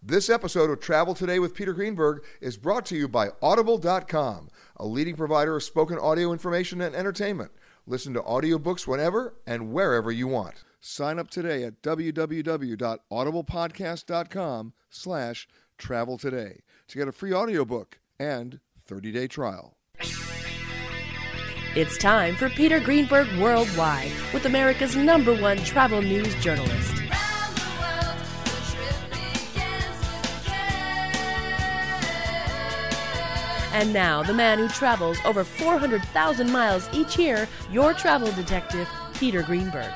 This episode of Travel Today with Peter Greenberg is brought to you by Audible.com, a leading provider of spoken audio information and entertainment. Listen to audiobooks whenever and wherever you want. Sign up today at www.audiblepodcast.com/travel today to get a free audiobook and 30-day trial. It's time for Peter Greenberg Worldwide with America's #1 travel news journalist. And now, the man who travels over 400,000 miles each year, your travel detective, Peter Greenberg.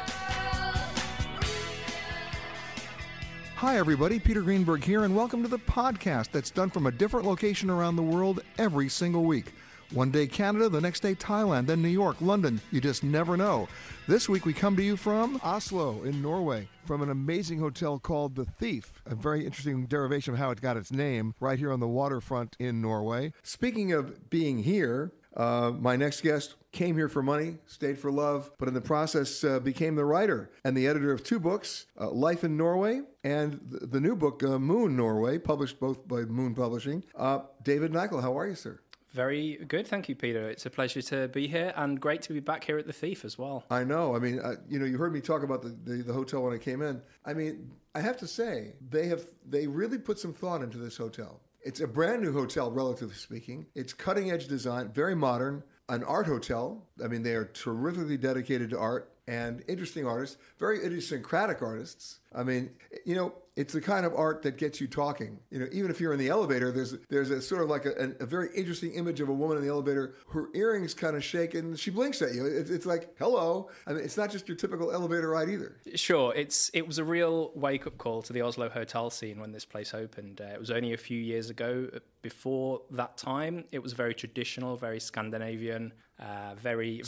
Hi, everybody. Peter Greenberg here, and welcome to the podcast that's done from a different location around the world every single week. One day Canada, the next day Thailand, then New York, London. You just never know. This week we come to you from Oslo in Norway, from an amazing hotel called The Thief, a very interesting derivation of how it got its name, right here on the waterfront in Norway. Speaking of being here, my next guest came here for money, stayed for love, but in the process became the writer and the editor of two books, Life in Norway and the new book, Moon Norway, published both by Moon Publishing. David Nykel, how are you, sir? Very good, thank you, Peter. It's a pleasure to be here and great to be back here at The Thief as well. I know. I mean, you heard me talk about the hotel when I came in. I mean, I have to say, they really put some thought into this hotel. It's a brand new hotel, relatively speaking. It's cutting edge design, very modern, an art hotel. I mean, they are terrifically dedicated to art and interesting artists, very idiosyncratic artists. I mean, it's the kind of art that gets you talking. Even if you're in the elevator, there's a sort of like a very interesting image of a woman in the elevator. Her earrings kind of shake and she blinks at you. It's like, hello. I mean, it's not just your typical elevator ride either. Sure, it was a real wake-up call to the Oslo hotel scene when this place opened. It was only a few years ago. Before that time, it was very traditional, very Scandinavian, very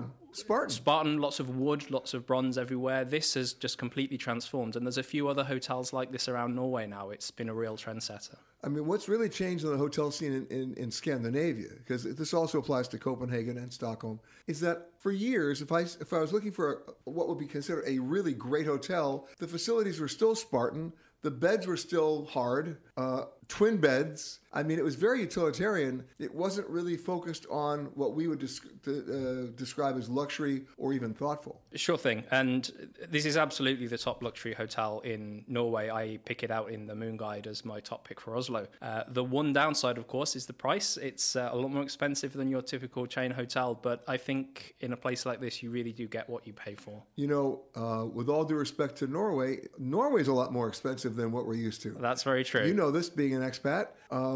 Spartan, lots of wood, lots of bronze everywhere. This has just completely transformed, and there's a few other hotels like this around Norway now. It's been a real trendsetter. I mean, what's really changed in the hotel scene in Scandinavia, because this also applies to Copenhagen and Stockholm, is that for years, if I was looking for what would be considered a really great hotel, the facilities were still Spartan, the beds were still hard, twin beds. I mean, it was very utilitarian. It wasn't really focused on what we would describe as luxury or even thoughtful. Sure thing. And this is absolutely the top luxury hotel in Norway. I pick it out in the Moon Guide as my top pick for Oslo. The one downside, of course, is the price. It's a lot more expensive than your typical chain hotel, but I think in a place like this, you really do get what you pay for. With all due respect to Norway's a lot more expensive than what we're used to. That's very true. You know this, being an expat.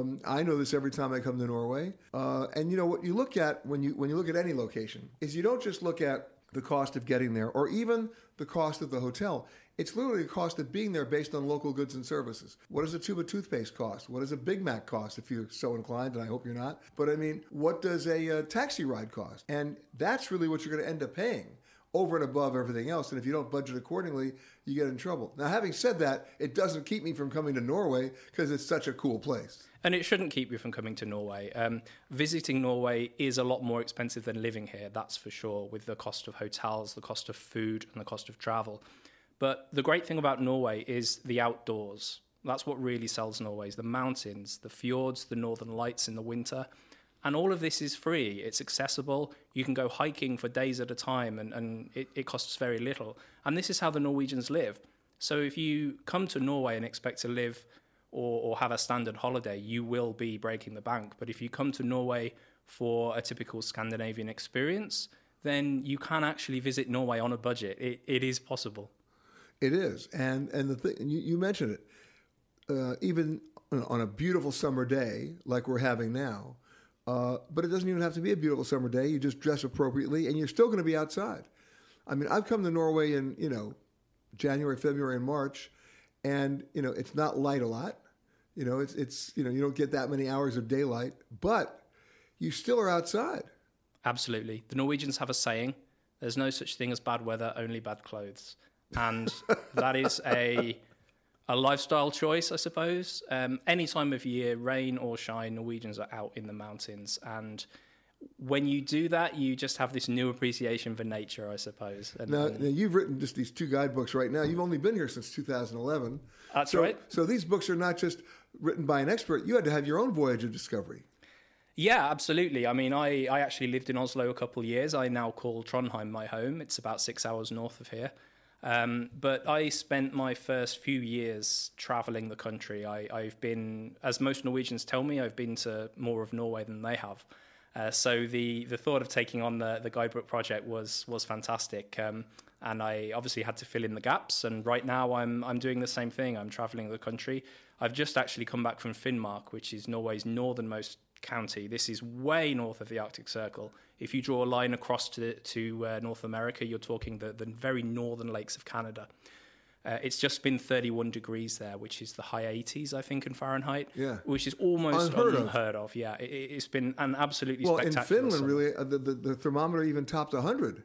I know this every time I come to Norway. And what you look at when you look at any location is you don't just look at the cost of getting there or even the cost of the hotel. It's literally the cost of being there based on local goods and services. What does a tube of toothpaste cost? What does a Big Mac cost if you're so inclined, and I hope you're not? But I mean, what does a taxi ride cost? And that's really what you're going to end up paying over and above everything else. And if you don't budget accordingly, you get in trouble. Now, having said that, it doesn't keep me from coming to Norway because it's such a cool place. And it shouldn't keep you from coming to Norway. Visiting Norway is a lot more expensive than living here, that's for sure, with the cost of hotels, the cost of food, and the cost of travel. But the great thing about Norway is the outdoors. That's what really sells Norway, the mountains, the fjords, the northern lights in the winter. And all of this is free. It's accessible. You can go hiking for days at a time, and it costs very little. And this is how the Norwegians live. So if you come to Norway and expect to live or have a standard holiday, you will be breaking the bank. But if you come to Norway for a typical Scandinavian experience, then you can actually visit Norway on a budget. It is possible. It is. And the thing, you mentioned it, even on a beautiful summer day like we're having now, but it doesn't even have to be a beautiful summer day. You just dress appropriately, and you're still going to be outside. I mean, I've come to Norway in, January, February, and March, and, it's not light a lot. It's you don't get that many hours of daylight, but you still are outside. Absolutely. The Norwegians have a saying, there's no such thing as bad weather, only bad clothes. And that is a lifestyle choice, I suppose. Any time of year, rain or shine, Norwegians are out in the mountains. And when you do that, you just have this new appreciation for nature, I suppose. Now, you've written just these 2 guidebooks right now. You've only been here since 2011. That's right. So these books are not just written by an expert. You had to have your own voyage of discovery. Yeah, absolutely. I mean, I actually lived in Oslo a couple of years. I now call Trondheim my home. It's about 6 hours north of here. But I spent my first few years traveling the country. I've been, as most Norwegians tell me, I've been to more of Norway than they have. So the thought of taking on the guidebook project was fantastic. And I obviously had to fill in the gaps. And right now I'm doing the same thing. I'm traveling the country. I've just actually come back from Finnmark, which is Norway's northernmost county. This is way north of the Arctic Circle. If you draw a line across to North America, you're talking the very northern lakes of Canada. It's just been 31 degrees there, which is the high 80s, I think, in Fahrenheit, which is almost unheard of. Yeah, it's been an absolutely spectacular in Finland, summer. really, the thermometer even topped 100.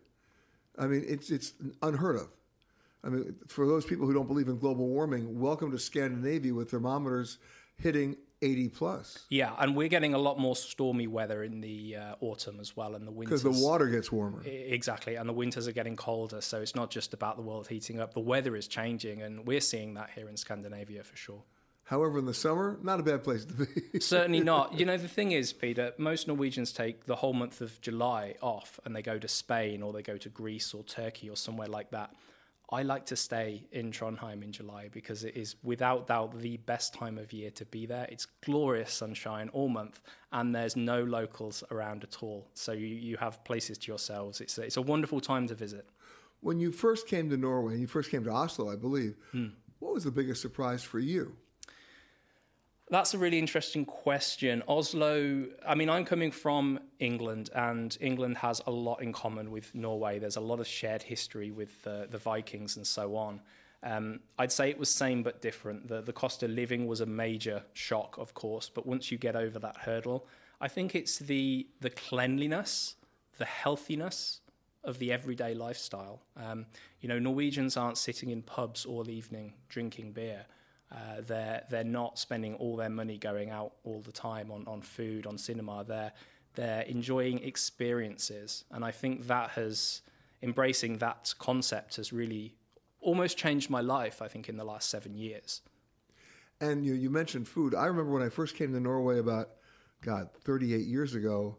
I mean, it's unheard of. I mean, for those people who don't believe in global warming, welcome to Scandinavia with thermometers hitting 80 plus. Yeah, and we're getting a lot more stormy weather in the autumn as well, and the winters. Because the water gets warmer. Exactly, and the winters are getting colder, so it's not just about the world heating up. The weather is changing, and we're seeing that here in Scandinavia for sure. However, in the summer, not a bad place to be. Certainly not. You know, the thing is, Peter, most Norwegians take the whole month of July off, and they go to Spain, or they go to Greece or Turkey or somewhere like that. I like to stay in Trondheim in July because it is without doubt the best time of year to be there. It's glorious sunshine all month and there's no locals around at all. So you have places to yourselves. It's a wonderful time to visit. When you first came to Norway, you first came to Oslo, I believe, what was the biggest surprise for you? That's a really interesting question. Oslo, I mean, I'm coming from England, and England has a lot in common with Norway. There's a lot of shared history with the Vikings and so on. I'd say it was same but different. The cost of living was a major shock, of course, but once you get over that hurdle, I think it's the cleanliness, the healthiness of the everyday lifestyle. Norwegians aren't sitting in pubs all evening drinking beer. They're not spending all their money going out all the time on food, on cinema. They're enjoying experiences, and I think embracing that concept has really almost changed my life, I think, in the last 7 years. And you mentioned food. I remember when I first came to Norway about, 38 years ago,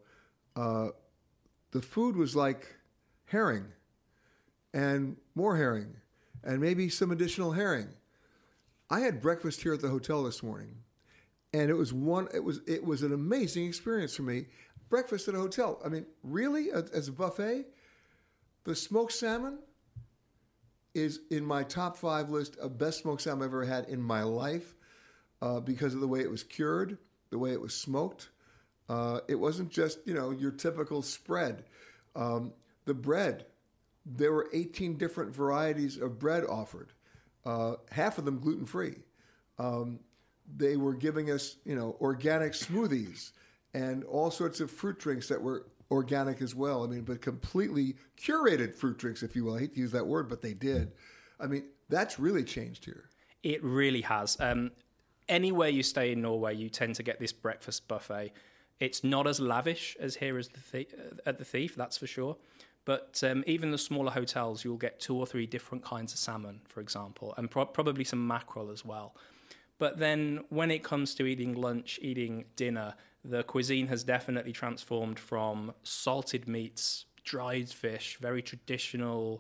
the food was like herring and more herring and maybe some additional herring. I had breakfast here at the hotel this morning, and it was an amazing experience for me. Breakfast at a hotel. I mean, really, as a buffet, the smoked salmon is in my top 5 list of best smoked salmon I've ever had in my life because of the way it was cured, the way it was smoked. It wasn't just, your typical spread. The bread, there were 18 different varieties of bread offered. Half of them gluten-free. They were giving us, organic smoothies and all sorts of fruit drinks that were organic as well. I mean, but completely curated fruit drinks, if you will. I hate to use that word, but they did. I mean, that's really changed here. It really has. Anywhere you stay in Norway, you tend to get this breakfast buffet. It's not as lavish as here at the Thief, that's for sure. But even the smaller hotels, you'll get 2 or 3 different kinds of salmon, for example, and probably some mackerel as well. But then when it comes to eating lunch, eating dinner, the cuisine has definitely transformed from salted meats, dried fish, very traditional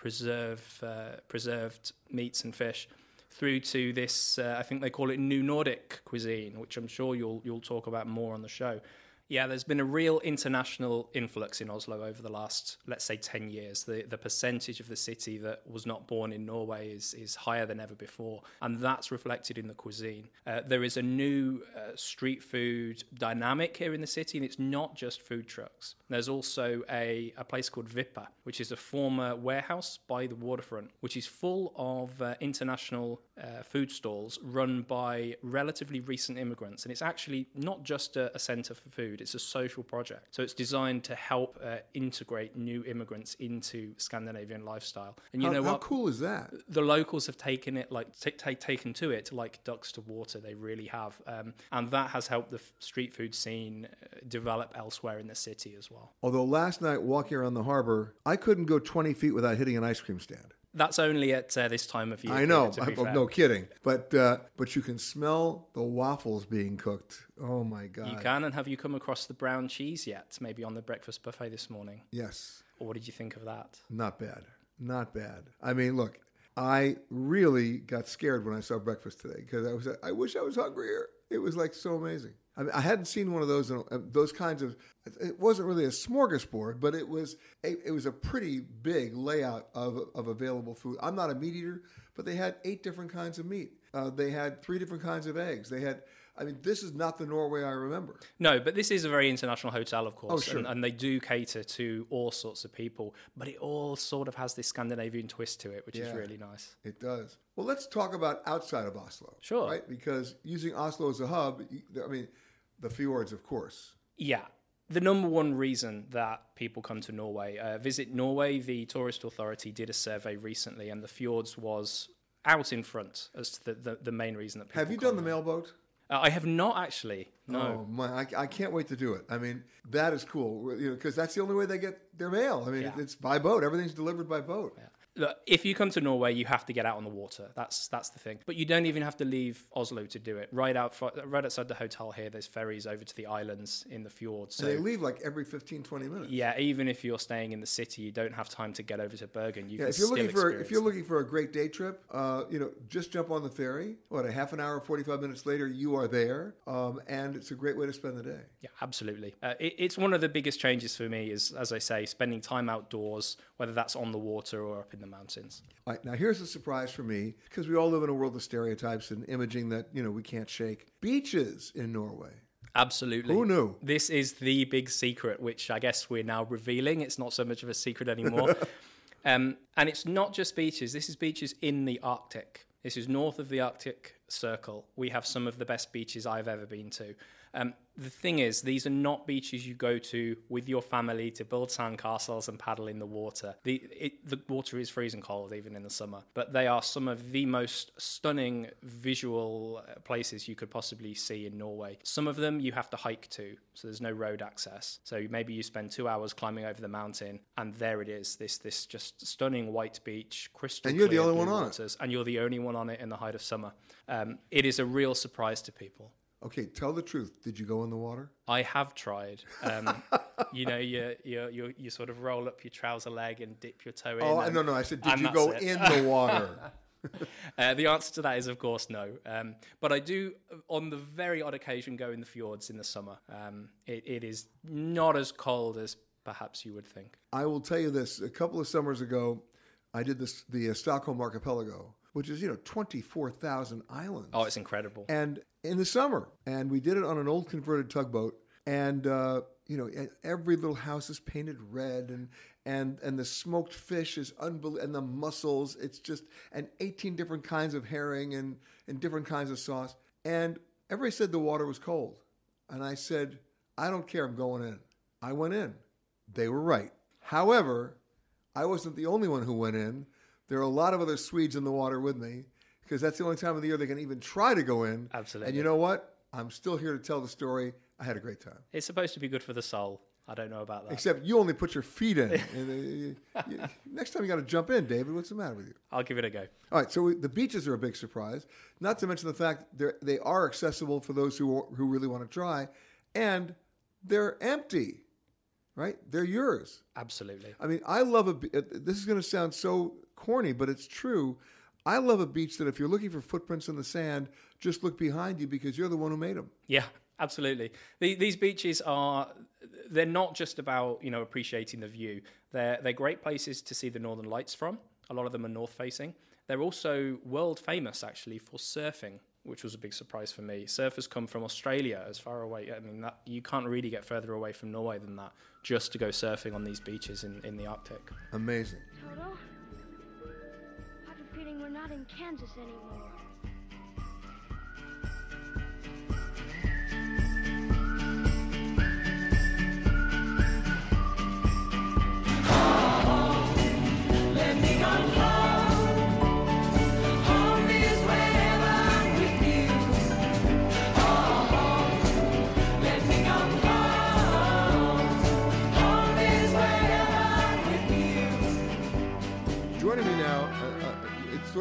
preserved meats and fish, through to this, I think they call it New Nordic cuisine, which I'm sure you'll talk about more on the show. Yeah, there's been a real international influx in Oslo over the last, let's say, 10 years. The percentage of the city that was not born in Norway is higher than ever before, and that's reflected in the cuisine. There is a new street food dynamic here in the city, and it's not just food trucks. There's also a place called Vippa, which is a former warehouse by the waterfront, which is full of international food stalls run by relatively recent immigrants, and it's actually not just a centre for food. food. It's a social project. So it's designed to help integrate new immigrants into Scandinavian lifestyle. And you know what? How cool is that? The locals have taken it taken to it like ducks to water. They really have. And that has helped the street food scene develop elsewhere in the city as well. Although last night, walking around the harbor, I couldn't go 20 feet without hitting an ice cream stand. That's only at this time of year. I know. To be fair. No kidding. But you can smell the waffles being cooked. Oh, my God. You can. And have you come across the brown cheese yet? Maybe on the breakfast buffet this morning? Yes. Or what did you think of that? Not bad. Not bad. I mean, look, I really got scared when I saw breakfast today because I wish I was hungrier. It was like so amazing. I mean, I hadn't seen one of those kinds of. It wasn't really a smorgasbord, but it was a pretty big layout of available food. I'm not a meat eater, but they had 8 different kinds of meat. They had 3 different kinds of eggs. They had. I mean, this is not the Norway I remember. No, but this is a very international hotel, of course. Oh, sure. And they do cater to all sorts of people. But it all sort of has this Scandinavian twist to it, which is really nice. It does. Well, let's talk about outside of Oslo. Sure. Right? Because using Oslo as a hub, I mean, the fjords, of course. Yeah. The number one reason that people come to Norway, Visit Norway, the tourist authority did a survey recently, and the fjords was out in front as to the main reason that people Have you done the mailboat? I have not actually. No. Oh my! I can't wait to do it. I mean, that is cool. Because that's the only way they get their mail. I mean, it's by boat. Everything's delivered by boat. Yeah. Look, if you come to Norway, you have to get out on the water. That's the thing. But you don't even have to leave Oslo to do it. Right outside the hotel here, there's ferries over to the islands in the fjords. So and they leave like every 15, 20 minutes. Yeah, even if you're staying in the city, you don't have time to get over to Bergen. If you're looking for a great day trip, just jump on the ferry. A half an hour, 45 minutes later, you are there, and it's a great way to spend the day. Yeah, absolutely. It's one of the biggest changes for me is, as I say, spending time outdoors, whether that's on the water or up in the mountains. All right, now here's a surprise for me, because we all live in a world of stereotypes and imaging that we can't shake. Beaches in Norway. Absolutely. Who knew? This is the big secret, which I guess we're now revealing. It's not so much of a secret anymore. And it's not just beaches. This is beaches in the Arctic. This is north of the Arctic Circle. We have some of the best beaches I've ever been to. The thing is, these are not beaches you go to with your family to build sandcastles and paddle in the water. The water is freezing cold even in the summer, but they are some of the most stunning visual places you could possibly see in Norway. Some of them you have to hike to, so there's no road access. So maybe you spend 2 hours climbing over the mountain, and there it is, this just stunning white beach, crystal clear. And you're the only one on it. And you're the only one on it in the height of summer. It is a real surprise to people. Okay, tell the truth. Did you go in the water? I have tried. You sort of roll up your trouser leg and dip your toe in. Oh, no. I said, did you go in the water? The answer to that is, of course, no. But I do, on the very odd occasion, go in the fjords in the summer. It is not as cold as perhaps you would think. I will tell you this. A couple of summers ago, I did the Stockholm Archipelago, which is, 24,000 islands. Oh, it's incredible. And in the summer, and we did it on an old converted tugboat, and every little house is painted red, and the smoked fish is unbelievable, and the mussels, it's just, and 18 different kinds of herring and different kinds of sauce. And everybody said the water was cold. And I said, I don't care, I'm going in. I went in. They were right. However, I wasn't the only one who went in. There are a lot of other Swedes in the water with me, because that's the only time of the year they can even try to go in. Absolutely. And you know what? I'm still here to tell the story. I had a great time. It's supposed to be good for the soul. I don't know about that. Except you only put your feet in. Next time you got to jump in, David. What's the matter with you? I'll give it a go. All right, so the beaches are a big surprise. Not to mention the fact they are accessible for those who really want to try, and they're empty, right? They're yours. Absolutely. I mean, I love this is going to sound so corny, but it's true. I love a beach that if you're looking for footprints in the sand, just look behind you because you're the one who made them. Yeah, absolutely. These beaches they're not just about, appreciating the view. They're great places to see the northern lights from. A lot of them are north facing. They're also world famous actually for surfing, which was a big surprise for me. Surfers come from Australia as far away. I mean, you can't really get further away from Norway than that just to go surfing on these beaches in the Arctic. Amazing. Toto, I have a feeling we're not in Kansas anymore.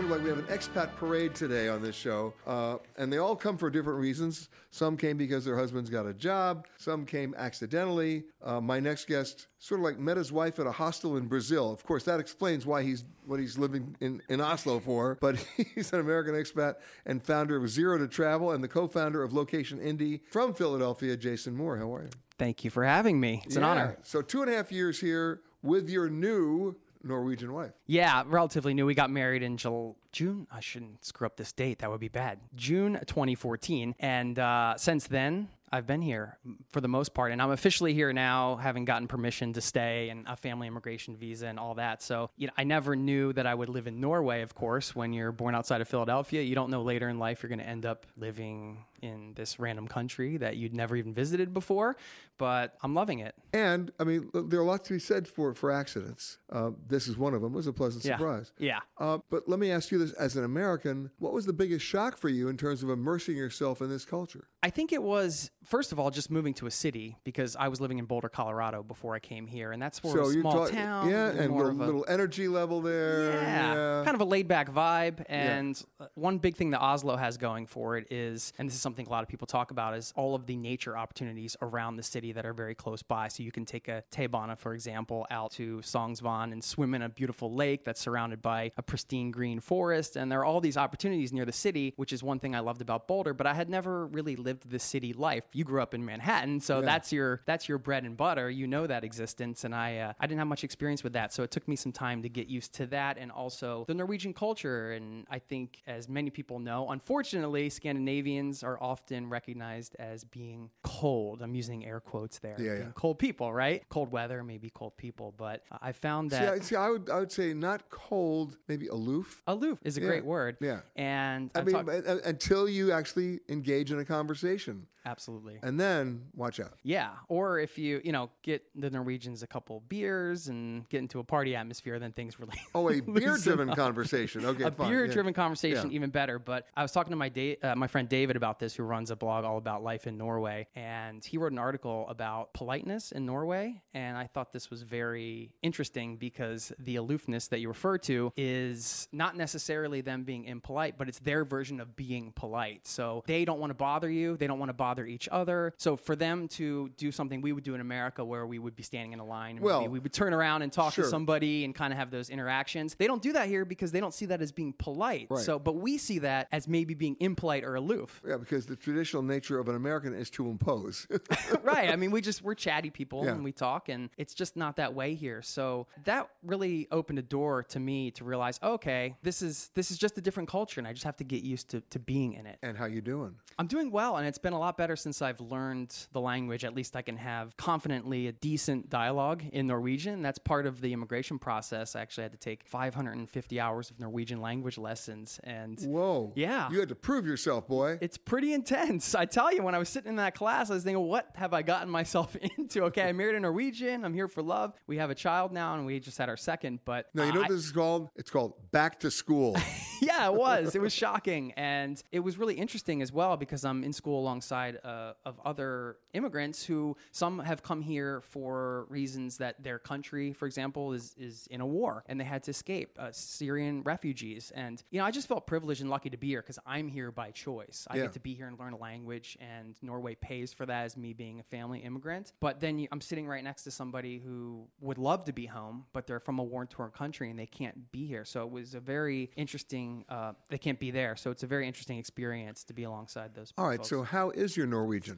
sort of like we have an expat parade today on this show, and they all come for different reasons. Some came because their husbands got a job. Some came accidentally. My next guest sort of like met his wife at a hostel in Brazil. Of course, that explains why he's living in Oslo for. But he's an American expat and founder of Zero to Travel and the co-founder of Location Indie from Philadelphia. Jason Moore, how are you? Thank you for having me. It's an honor. So 2.5 years here with your new Norwegian wife. Yeah, relatively new. We got married in June. I shouldn't screw up this date. That would be bad. June 2014. And since then, I've been here for the most part. And I'm officially here now, having gotten permission to stay and a family immigration visa and all that. So, I never knew that I would live in Norway, of course. When you're born outside of Philadelphia, you don't know later in life you're going to end up living in this random country that you'd never even visited before. But I'm loving it. And, I mean, there are lots to be said for accidents. This is one of them. It was a pleasant surprise. Yeah. But let me ask you this. As an American, what was the biggest shock for you in terms of immersing yourself in this culture? I think it was, first of all, just moving to a city, because I was living in Boulder, Colorado before I came here. And that's more of a small town. Yeah, and little energy level there. Yeah, kind of a laid-back vibe. And one big thing that Oslo has going for it is, and this is something a lot of people talk about, is all of the nature opportunities around the city that are very close by. So you can take a T-bana, for example, out to Sognsvann and swim in a beautiful lake that's surrounded by a pristine green forest. And there are all these opportunities near the city, which is one thing I loved about Boulder, but I had never really lived the city life. You grew up in Manhattan, so that's your bread and butter. You know that existence, and I didn't have much experience with that, so it took me some time to get used to that, and also the Norwegian culture. And I think, as many people know, unfortunately, Scandinavians are often recognized as being cold. I'm using air quotes there. Yeah. Cold people, right? Cold weather, maybe cold people, but I found that... See, I would say not cold, maybe aloof. Aloof is a great word. Yeah. And I mean, until you actually engage in a conversation. Absolutely. And then watch out. Yeah. Or if you get the Norwegians a couple beers and get into a party atmosphere, then things really... Oh, a beer-driven conversation. Okay, fine. A beer-driven conversation, even better. But I was talking to my friend David about this, who runs a blog all about life in Norway. And he wrote an article about politeness in Norway. And I thought this was very interesting, because the aloofness that you refer to is not necessarily them being impolite, but it's their version of being polite. So they don't want to bother you. They don't want to bother each other. So for them to do something we would do in America, where we would be standing in a line, and we would turn around and talk to somebody and kind of have those interactions. They don't do that here because they don't see that as being polite. Right. So, but we see that as maybe being impolite or aloof. Yeah, because the traditional nature of an American is to impose. Right. I mean, we're chatty people and we talk, and it's just not that way here. So that really opened a door to me to realize, okay, this is just a different culture, and I just have to get used to being in it. And how you doing? I'm doing well, and it's been a lot better since I've learned the language. At least I can have confidently a decent dialogue in Norwegian. That's part of the immigration process. I actually had to take 550 hours of Norwegian language lessons. And whoa. Yeah. You had to prove yourself, boy. It's pretty intense. I tell you, when I was sitting in that class, I was thinking, what have I gotten myself into? Okay, I married a Norwegian. I'm here for love. We have a child now, and we just had our second. But no, you know what this is called? It's called back to school. Yeah, it was. It was shocking. And it was really interesting as well, because I'm in school alongside of other immigrants who, some have come here for reasons that their country, for example, is in a war and they had to escape, Syrian refugees. And, I just felt privileged and lucky to be here, because I'm here by choice. I get to be here and learn a language, and Norway pays for that as me being a family immigrant. But then I'm sitting right next to somebody who would love to be home, but they're from a war-torn country and they can't be here. So it was a very interesting, they can't be there. So it's a very interesting experience to be alongside those people. All right, so how is your Norwegian?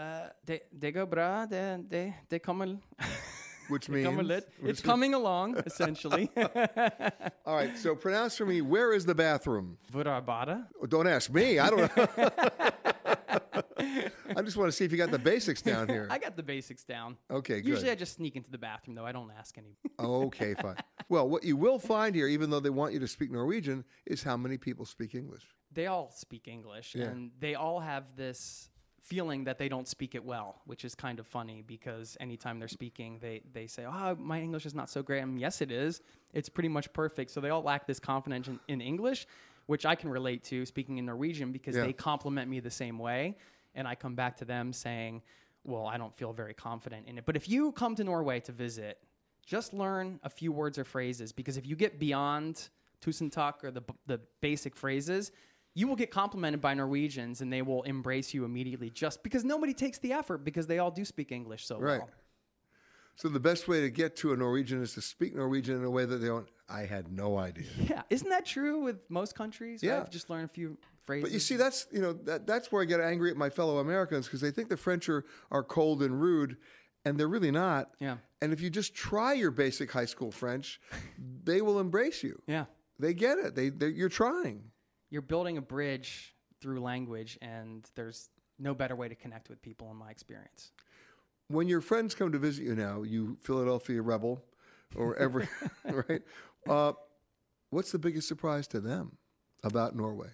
Det går bra. Det kommer... Which means? It's coming along, essentially. All right, so pronounce for me, where is the bathroom? Hvor er badet? Oh, don't ask me. I don't know. I just want to see if you got the basics down here. I got the basics down. Okay, good. Usually I just sneak into the bathroom, though. I don't ask any. Okay, fine. Well, what you will find here, even though they want you to speak Norwegian, is how many people speak English. They all speak English, and they all have this feeling that they don't speak it well, which is kind of funny, because anytime they're speaking, they say, oh, my English is not so great. Yes, it is. It's pretty much perfect. So they all lack this confidence in English, which I can relate to speaking in Norwegian, because they compliment me the same way. And I come back to them saying, well, I don't feel very confident in it. But if you come to Norway to visit, just learn a few words or phrases, because if you get beyond tusen takk or the basic phrases, you will get complimented by Norwegians and they will embrace you immediately just because nobody takes the effort because they all do speak English so well. So the best way to get to a Norwegian is to speak Norwegian in a way that they don't. I had no idea. Yeah, isn't that true with most countries? Yeah. I've just learned a few phrases. But you see, that's where I get angry at my fellow Americans because they think the French are cold and rude, and they're really not. Yeah. And if you just try your basic high school French, they will embrace you. Yeah. They get it. You're trying. You're building a bridge through language, and there's no better way to connect with people in my experience. When your friends come to visit you now, you Philadelphia rebel, or every right, what's the biggest surprise to them about Norway?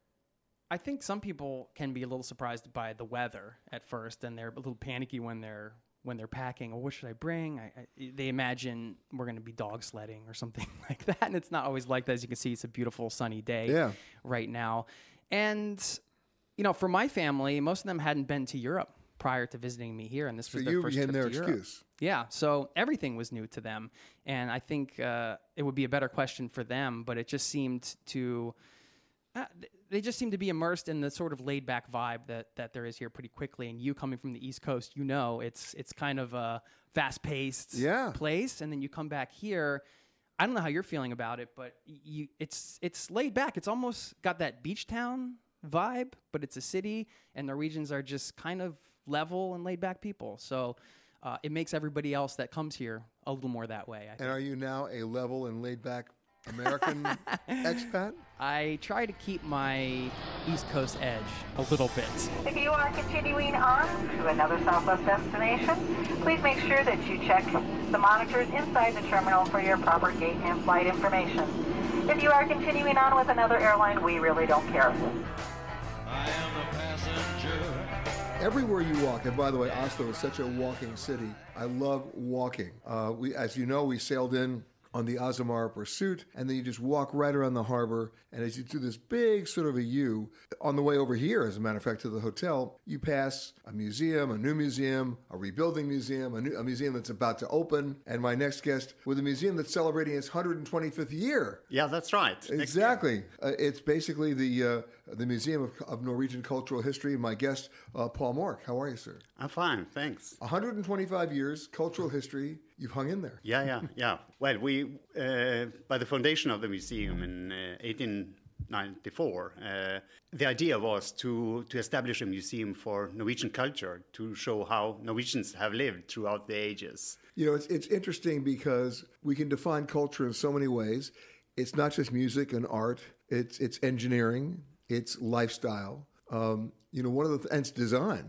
I think some people can be a little surprised by the weather at first, and they're a little panicky when they're packing. Well, what should I bring? They imagine we're going to be dog sledding or something like that, and it's not always like that. As you can see, it's a beautiful sunny day right now. And for my family, most of them hadn't been to Europe prior to visiting me here, and this was their first trip to Europe. Excuse. Yeah, so everything was new to them, and I think it would be a better question for them, but it just seemed to... they just seem to be immersed in the sort of laid-back vibe that there is here pretty quickly. And you coming from the East Coast, it's kind of a fast-paced place, and then you come back here. I don't know how you're feeling about it, but it's laid back. It's almost got that beach town vibe, but it's a city, and Norwegians are just kind of level and laid-back people. So it makes everybody else that comes here a little more that way, I think. And are you now a level and laid-back American expat? I try to keep my East Coast edge a little bit. If you are continuing on to another Southwest destination, please make sure that you check the monitors inside the terminal for your proper gate and flight information. If you are continuing on with another airline, we really don't care. I am a passenger. Everywhere you walk, and by the way, Oslo is such a walking city. I love walking. As you know, we sailed in on the Azamara Pursuit, and then you just walk right around the harbor, and as you do this big sort of a U, on the way over here, as a matter of fact, to the hotel, you pass a museum, a new museum, a rebuilding museum, a museum that's about to open, and my next guest with a museum that's celebrating its 125th year. Yeah, that's right. Exactly. It's basically the Museum of Norwegian Cultural History. My guest, Paul Mork. How are you, sir? I'm fine, thanks. 125 years, cultural history. You've hung in there. Yeah. Well, we, by the foundation of the museum in 1894, the idea was to establish a museum for Norwegian culture, to show how Norwegians have lived throughout the ages. It's interesting because we can define culture in so many ways. It's not just music and art. It's engineering. It's lifestyle. One of and it's design.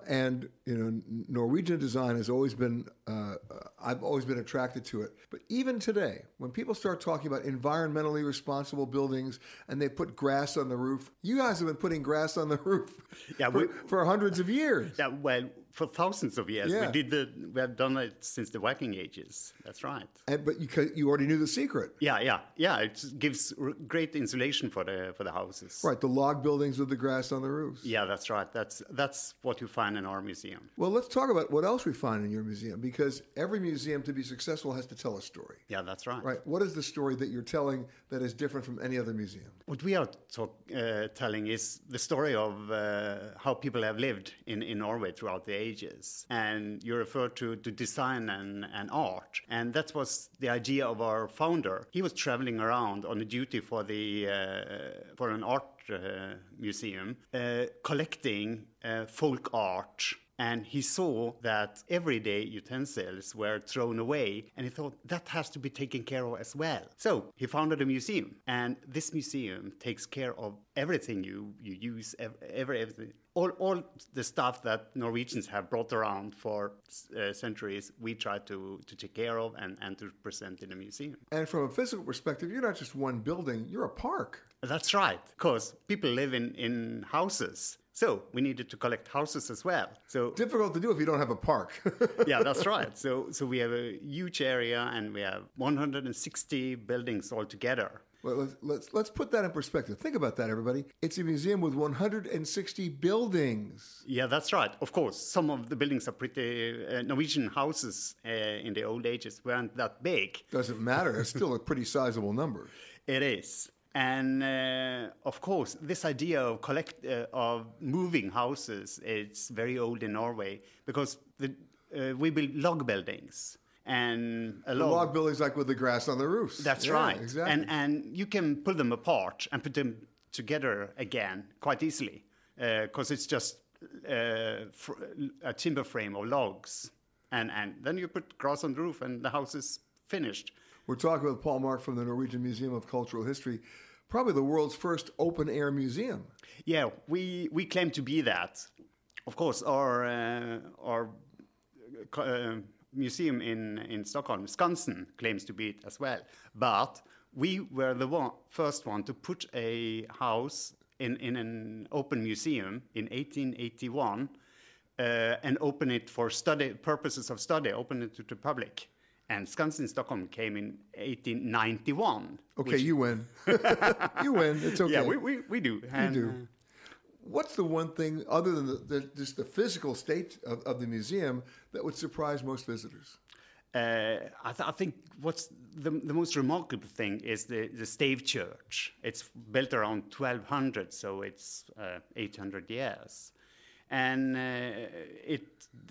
Norwegian design has always been, I've always been attracted to it. But even today, when people start talking about environmentally responsible buildings and they put grass on the roof, you guys have been putting grass on the roof for hundreds of years. Yeah, well, for thousands of years. Yeah. We have done it since the Viking Ages. That's right. But you already knew the secret. Yeah. It gives great insulation for the houses. Right, the log buildings with the grass on the roofs. Yeah, that's right. That's what you find in our museum. Well, let's talk about what else we find in your museum, because every museum, to be successful, has to tell a story. Yeah, that's right. Right. What is the story that you're telling that is different from any other museum? What we are telling is the story of how people have lived in Norway throughout the ages. And you refer to design and art. And that was the idea of our founder. He was traveling around on a duty for an art museum, collecting folk art. And he saw that everyday utensils were thrown away, and he thought that has to be taken care of as well. So he founded a museum, and this museum takes care of everything you use, everything. All the stuff that Norwegians have brought around for centuries, we try to take care of and to present in a museum. And from a physical perspective, you're not just one building, you're a park. That's right, because people live in houses. So we needed to collect houses as well. So difficult to do if you don't have a park. Yeah, that's right. So we have a huge area, and we have 160 buildings altogether. Well, let's put that in perspective. Think about that, everybody. It's a museum with 160 buildings. Yeah, that's right. Of course, some of the buildings are pretty... Norwegian houses in the old ages weren't that big. Doesn't matter. It's still a pretty sizable number. It is. And of course, this idea of moving houses, it's very old in Norway because we build log buildings. And the log buildings like with the grass on the roofs. That's right. Exactly. And you can pull them apart and put them together again quite easily because it's just a timber frame or logs. And then you put grass on the roof and the house is finished. We're talking with Paul Mark from the Norwegian Museum of Cultural History, probably the world's first open-air museum. Yeah, we claim to be that. Of course, our museum in Stockholm, Skansen, claims to be it as well. But we were the first one to put a house in an open museum in 1881 and open it for purposes of study, open it to the public. And Skansen Stockholm came in 1891. Okay, you win. You win. It's okay. Yeah, we do. You do. What's the one thing, other than just the physical state of the museum, that would surprise most visitors? I think what's the most remarkable thing is the Stave Church. It's built around 1200, so it's 800 years. And it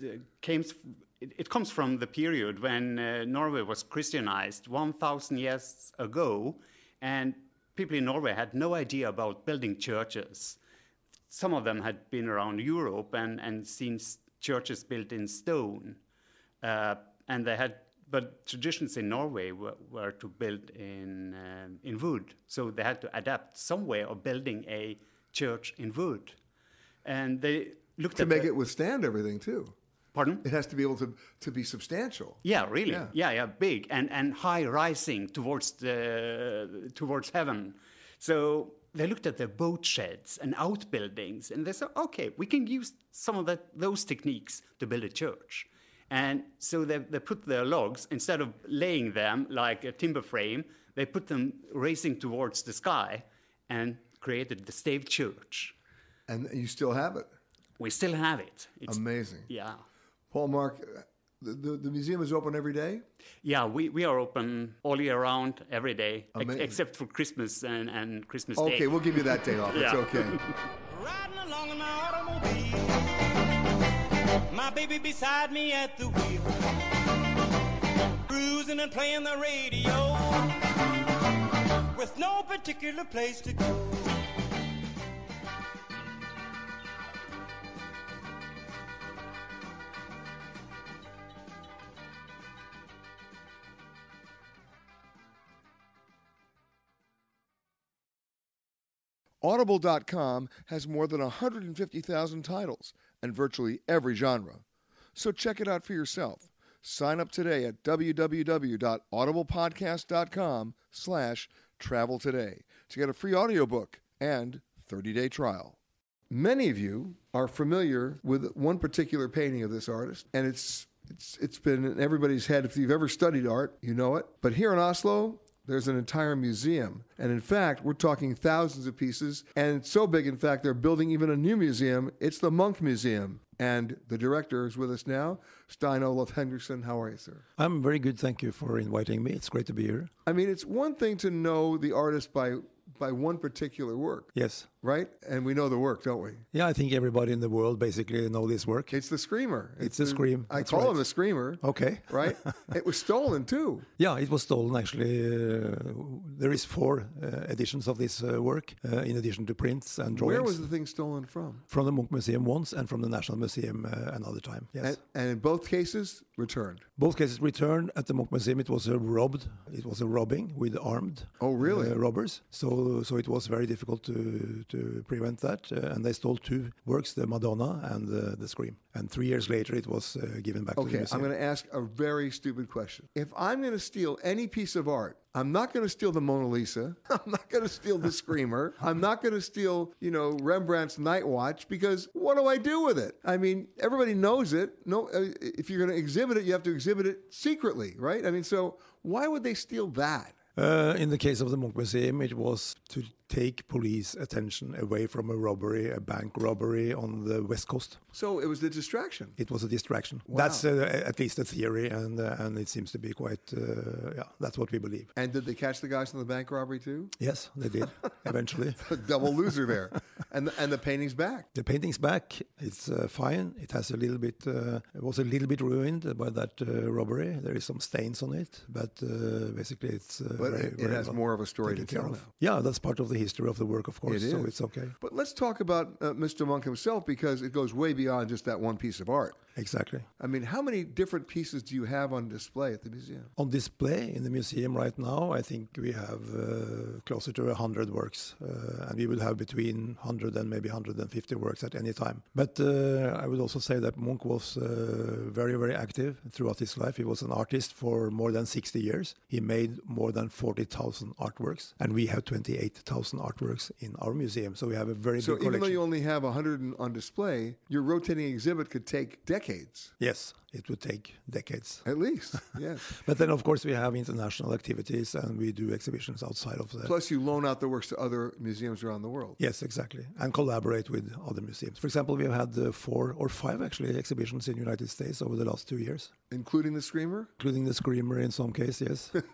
comes from the period when Norway was Christianized 1,000 years ago, and people in Norway had no idea about building churches. Some of them had been around Europe and seen churches built in stone, and they had. But traditions in Norway were to build in wood, so they had to adapt some way of building a church in wood, and they looked to make it withstand everything too. Pardon? It has to be able to be substantial. Yeah, really. Yeah, big and high rising towards heaven. So they looked at their boat sheds and outbuildings, and they said, okay, we can use some of those techniques to build a church. And so they put their logs, instead of laying them like a timber frame, they put them raising towards the sky and created the Stave Church. And you still have it? We still have it. It's amazing. Yeah. Paul Mark, the museum is open every day? Yeah, we are open all year round, every day, except for Christmas and Christmas Day. Okay, we'll give you that day off. Yeah. It's okay. Riding along in my automobile, my baby beside me at the wheel, cruising and playing the radio, with no particular place to go. Audible.com has more than 150,000 titles and virtually every genre. So check it out for yourself. Sign up today at www.audiblepodcast.com/travel today to get a free audiobook and 30-day trial. Many of you are familiar with one particular painting of this artist, and it's been in everybody's head. If you've ever studied art, you know it. But here in Oslo, there's an entire museum. And in fact, we're talking thousands of pieces. And it's so big, in fact, they're building even a new museum. It's the Munch Museum. And the director is with us now, Stein Olaf Henriksen. How are you, sir? I'm very good. Thank you for inviting me. It's great to be here. I mean, it's one thing to know the artist by one particular work. Yes. Right? And we know the work, don't we? Yeah, I think everybody in the world basically know this work. It's the Screamer. It's the Scream. I call him the Screamer. Okay. Right? It was stolen too. Yeah, it was stolen actually. There is 4 editions of this work, in addition to prints and drawings. Where was the thing stolen from? From the Munch Museum once and from the National Museum another time. Yes. And in both cases, returned? Both cases returned. At the Munch Museum, it was robbed. It was a robbing with armed robbers. So it was very difficult to prevent that. And they stole 2 works, the Madonna and the Scream. And 3 years later, it was given back to the museum. Okay, I'm going to ask a very stupid question. If I'm going to steal any piece of art, I'm not going to steal the Mona Lisa. I'm not going to steal the Screamer. I'm not going to steal, Rembrandt's Night Watch, because what do I do with it? I mean, everybody knows it. No, if you're going to exhibit it, you have to exhibit it secretly, right? I mean, so why would they steal that? In the case of the Munch Museum, it was to take police attention away from a robbery, a bank robbery on the West Coast. So it was the distraction. It was a distraction. Wow. That's at least a theory, and it seems to be quite, that's what we believe. And did they catch the guys in the bank robbery too? Yes, they did, eventually. Double loser there. And the painting's back. The painting's back. It's fine. It has a little bit, it was a little bit ruined by that robbery. There is some stains on it, but basically it's but very, it has more of a story to tell now. Yeah, that's part of the history of the work, of course, so it's okay. But let's talk about Mr. Munch himself, because it goes way beyond just that one piece of art. Exactly. I mean, how many different pieces do you have on display at the museum? On display in the museum right now, I think we have closer to 100 works, and we will have between 100 and maybe 150 works at any time. But I would also say that Munch was very, very active throughout his life. He was an artist for more than 60 years. He made more than 40,000 artworks, and we have 28,000 artworks in our museum. So we have a very big collection. So even though you only have 100 on display, your rotating exhibit could take decades. Yes, it would take decades. At least, yes. But then, of course, we have international activities and we do exhibitions outside of that. Plus, you loan out the works to other museums around the world. Yes, exactly. And collaborate with other museums. For example, we have had 4 or 5, actually, exhibitions in the United States over the last 2 years. Including the Screamer? Including the Screamer in some cases, yes.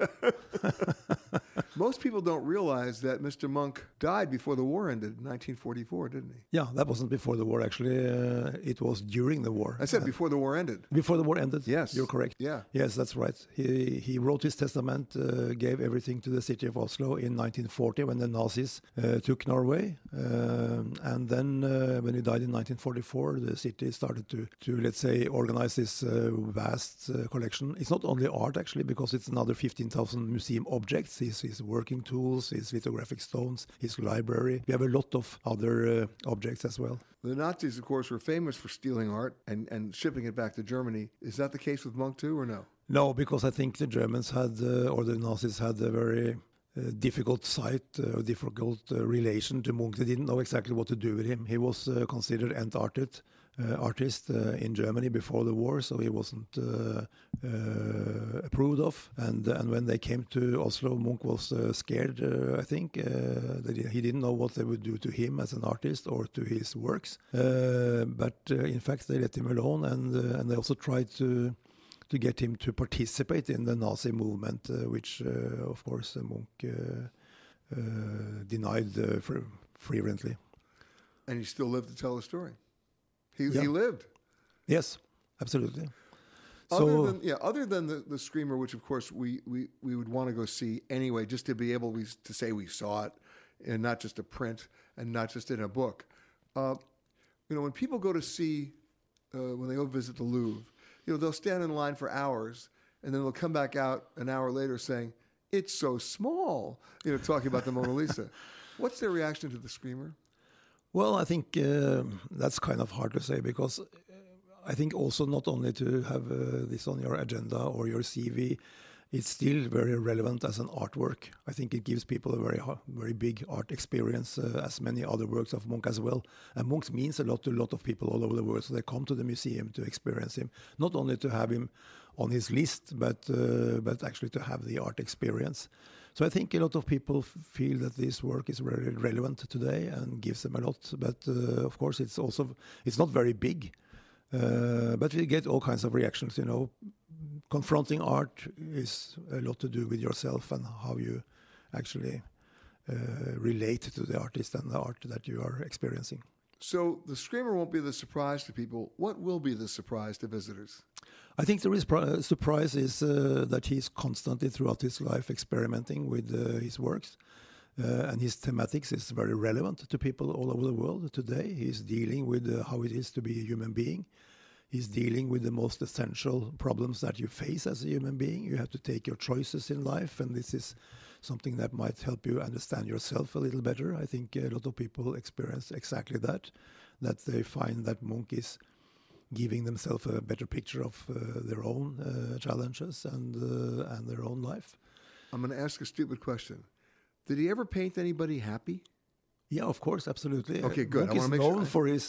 Most people don't realize that Mr. Munch died before the war ended in 1944, didn't he? Yeah, that wasn't before the war, actually. It was during the war. I said before the war ended. Before the war ended? Yes. You're correct. Yeah. Yes, that's right. He wrote his testament, gave everything to the city of Oslo in 1940 when the Nazis took Norway. And then when he died in 1944, the city started to let's say, organize this vast collection. It's not only art, actually, because it's another 15,000 museum objects, his working tools, his lithographic stones, his library. We have a lot of other objects as well. The Nazis, of course, were famous for stealing art and shipping it back to Germany. Is that the case with Munch too, or no? No, because I think the Germans had, or the Nazis had a very difficult difficult relation to Munch. They didn't know exactly what to do with him. He was considered an artist in Germany before the war, so he wasn't approved of. And when they came to Oslo, Munch was scared, I think. He didn't know what they would do to him as an artist or to his works. But in fact, they let him alone, and they also tried to get him to participate in the Nazi movement, which, of course, Munch denied frequently. And he still lived to tell the story. He lived. Yes, absolutely. Other than the Screamer, which of course we would want to go see anyway, just to be able to say we saw it, and not just a print and not just in a book. When people go to see, when they go visit the Louvre, they'll stand in line for hours, and then they'll come back out an hour later saying, "It's so small," talking about the Mona Lisa. What's their reaction to the Screamer? Well, I think that's kind of hard to say, because I think also not only to have this on your agenda or your CV, it's still very relevant as an artwork. I think it gives people a very big art experience, as many other works of Munch as well. And Munch means a lot to a lot of people all over the world, so they come to the museum to experience him, not only to have him on his list, but actually to have the art experience. So I think a lot of people feel that this work is very relevant today and gives them a lot. But of course, it's not very big. But we get all kinds of reactions. Confronting art is a lot to do with yourself and how you actually relate to the artist and the art that you are experiencing. So the Screamer won't be the surprise to people. What will be the surprise to visitors? I think the surprise is that he's constantly throughout his life experimenting with his works. And his thematics is very relevant to people all over the world today. He's dealing with how it is to be a human being. He's dealing with the most essential problems that you face as a human being. You have to take your choices in life, and this is something that might help you understand yourself a little better. I think a lot of people experience exactly that they find that Munch is giving themselves a better picture of their own challenges and their own life. I'm going to ask a stupid question. Did he ever paint anybody happy? Yeah, of course, absolutely. Okay, good. Munch is known for his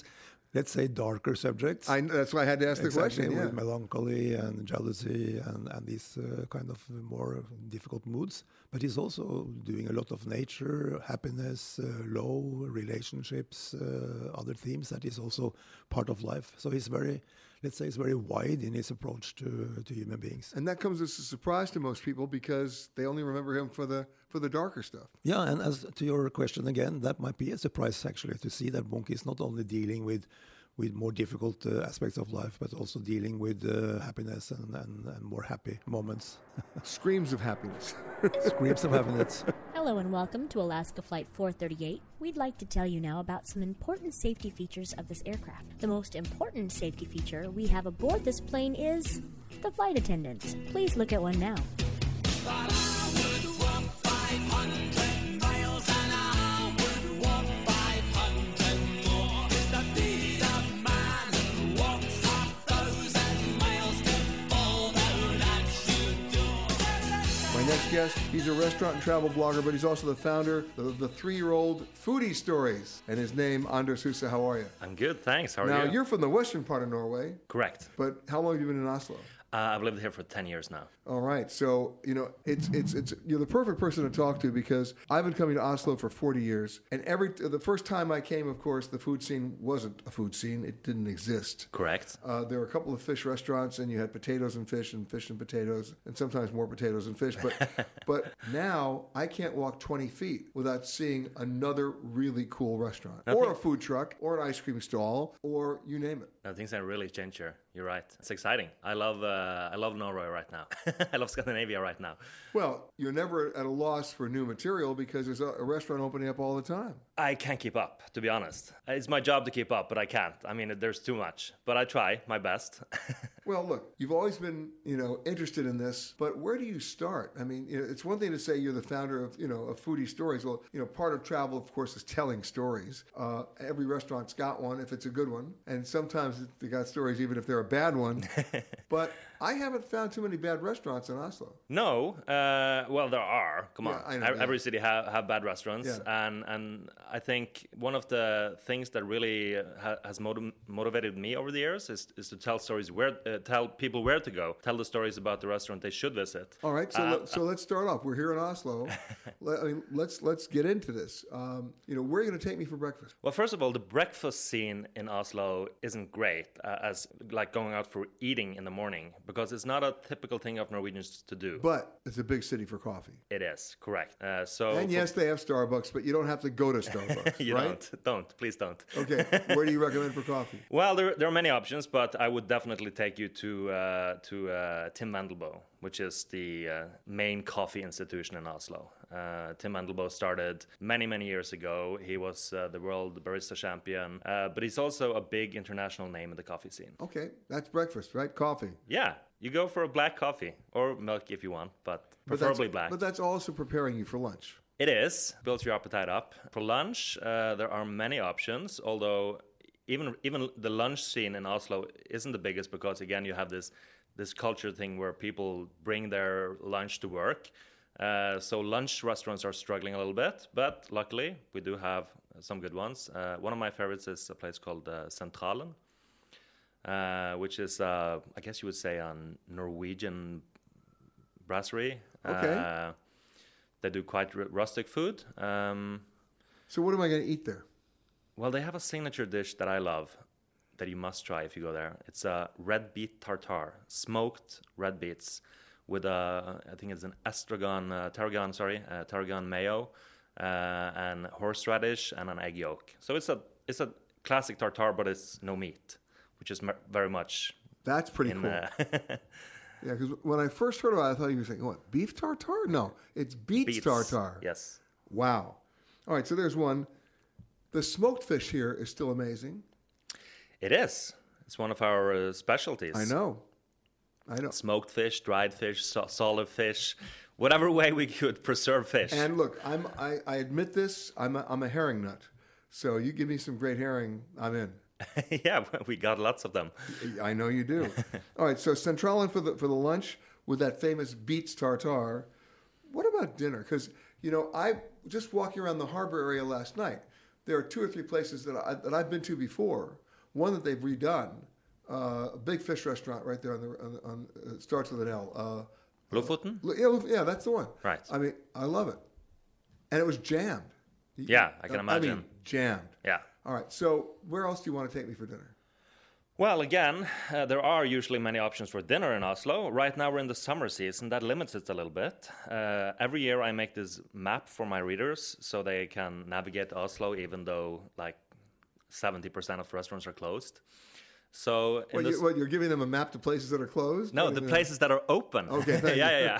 let's say, darker subjects. That's why I had to ask the question. Yeah. With melancholy and jealousy and these kind of more difficult moods. But he's also doing a lot of nature, happiness, love, relationships, other themes that is also part of life. So he's very, let's say, he's very wide in his approach to human beings. And that comes as a surprise to most people because they only remember him for the darker stuff. Yeah, and as to your question again, that might be a surprise actually to see that Munch is not only dealing with more difficult aspects of life, but also dealing with happiness and more happy moments. Screams of happiness. Screams of happiness. Hello and welcome to Alaska Flight 438. We'd like to tell you now about some important safety features of this aircraft. The most important safety feature we have aboard this plane is the flight attendants. Please look at one now. My next guest, he's a restaurant and travel blogger, but he's also the founder of the 3-year-old Foodie Stories. And his name, Anders Husa. How are you? I'm good, thanks. How are you? Now, you're from the western part of Norway. Correct. But how long have you been in Oslo? I've lived here for 10 years now. All right. So, it's you're the perfect person to talk to because I've been coming to Oslo for 40 years. And the first time I came, of course, the food scene wasn't a food scene. It didn't exist. Correct. There were a couple of fish restaurants and you had potatoes and fish and potatoes and sometimes more potatoes and fish. But now I can't walk 20 feet without seeing another really cool restaurant or a food truck or an ice cream stall or you name it. No, things have really changed here. You're right. It's exciting. I love Norway right now. I love Scandinavia right now. Well, you're never at a loss for new material because there's a restaurant opening up all the time. I can't keep up, to be honest. It's my job to keep up, but I can't. I mean, there's too much. But I try my best. Well, look, you've always been, interested in this, but where do you start? I mean, it's one thing to say you're the founder of, of Foodie Stories. Well, part of travel, of course, is telling stories. Every restaurant's got one if it's a good one. And sometimes they got stories even if they're a bad one. But I haven't found too many bad restaurants in Oslo. No. Well, there are. Come on. I know, Every city have bad restaurants. Yeah. And I think one of the things that really has motivated me over the years is to tell stories tell people where to go. Tell the stories about the restaurant they should visit. All right. So let's start off. We're here in Oslo. Let's get into this. Where are you going to take me for breakfast? Well, first of all, the breakfast scene in Oslo isn't great as like going out for eating in the morning because it's not a typical thing of Norwegians to do. But it's a big city for coffee. It is, correct. Yes, they have Starbucks, but you don't have to go to Starbucks, you right? Don't. Please don't. Okay. Where do you recommend for coffee? Well, there are many options, but I would definitely take you to Tim Mandelbo, which is the main coffee institution in Oslo. Tim Mandelbo started many years ago. He was the world barista champion, but he's also a big international name in the coffee scene. Okay, that's breakfast, right? Coffee. Yeah, you go for a black coffee or milk if you want, but preferably black. But that's also preparing you for lunch. It is. Builds your appetite up. For lunch, there are many options, although even the lunch scene in Oslo isn't the biggest because, again, you have this culture thing where people bring their lunch to work. So lunch restaurants are struggling a little bit, but luckily we do have some good ones. One of my favorites is a place called Sentralen, which is, I guess you would say, a Norwegian brasserie. Okay. They do quite rustic food. So what am I going to eat there? Well, they have a signature dish that I love that you must try if you go there. It's a red beet tartare, smoked red beets with I think it's an tarragon mayo, and horseradish and an egg yolk. So it's a classic tartare, but it's no meat, which is very much. That's pretty cool. Yeah, because when I first heard about it, I thought you were saying, what, beef tartare? No, it's beets tartare. Yes. Wow. All right, so there's one. The smoked fish here is still amazing. It is. It's one of our specialties. I know. Smoked fish, dried fish, solid fish, whatever way we could preserve fish. And look, I admit this, I'm a herring nut. So you give me some great herring, I'm in. Yeah, we got lots of them. I know you do. All right, so Sentralen for the lunch with that famous beets tartare. What about dinner? Because, I just walking around the harbor area last night. There are 2 or 3 places that I've been to before one that they've redone, a big fish restaurant right there on it starts with an L. Lofoten? Yeah, that's the one. Right. I mean, I love it. And it was jammed. Yeah, I can imagine. I mean, jammed. Yeah. All right, so where else do you want to take me for dinner? Well, again, there are usually many options for dinner in Oslo. Right now we're in the summer season. That limits it a little bit. Every year I make this map for my readers so they can navigate Oslo even though like 70% of restaurants are closed. So you're giving them a map to places that are closed? No, the places that are open. Okay. yeah.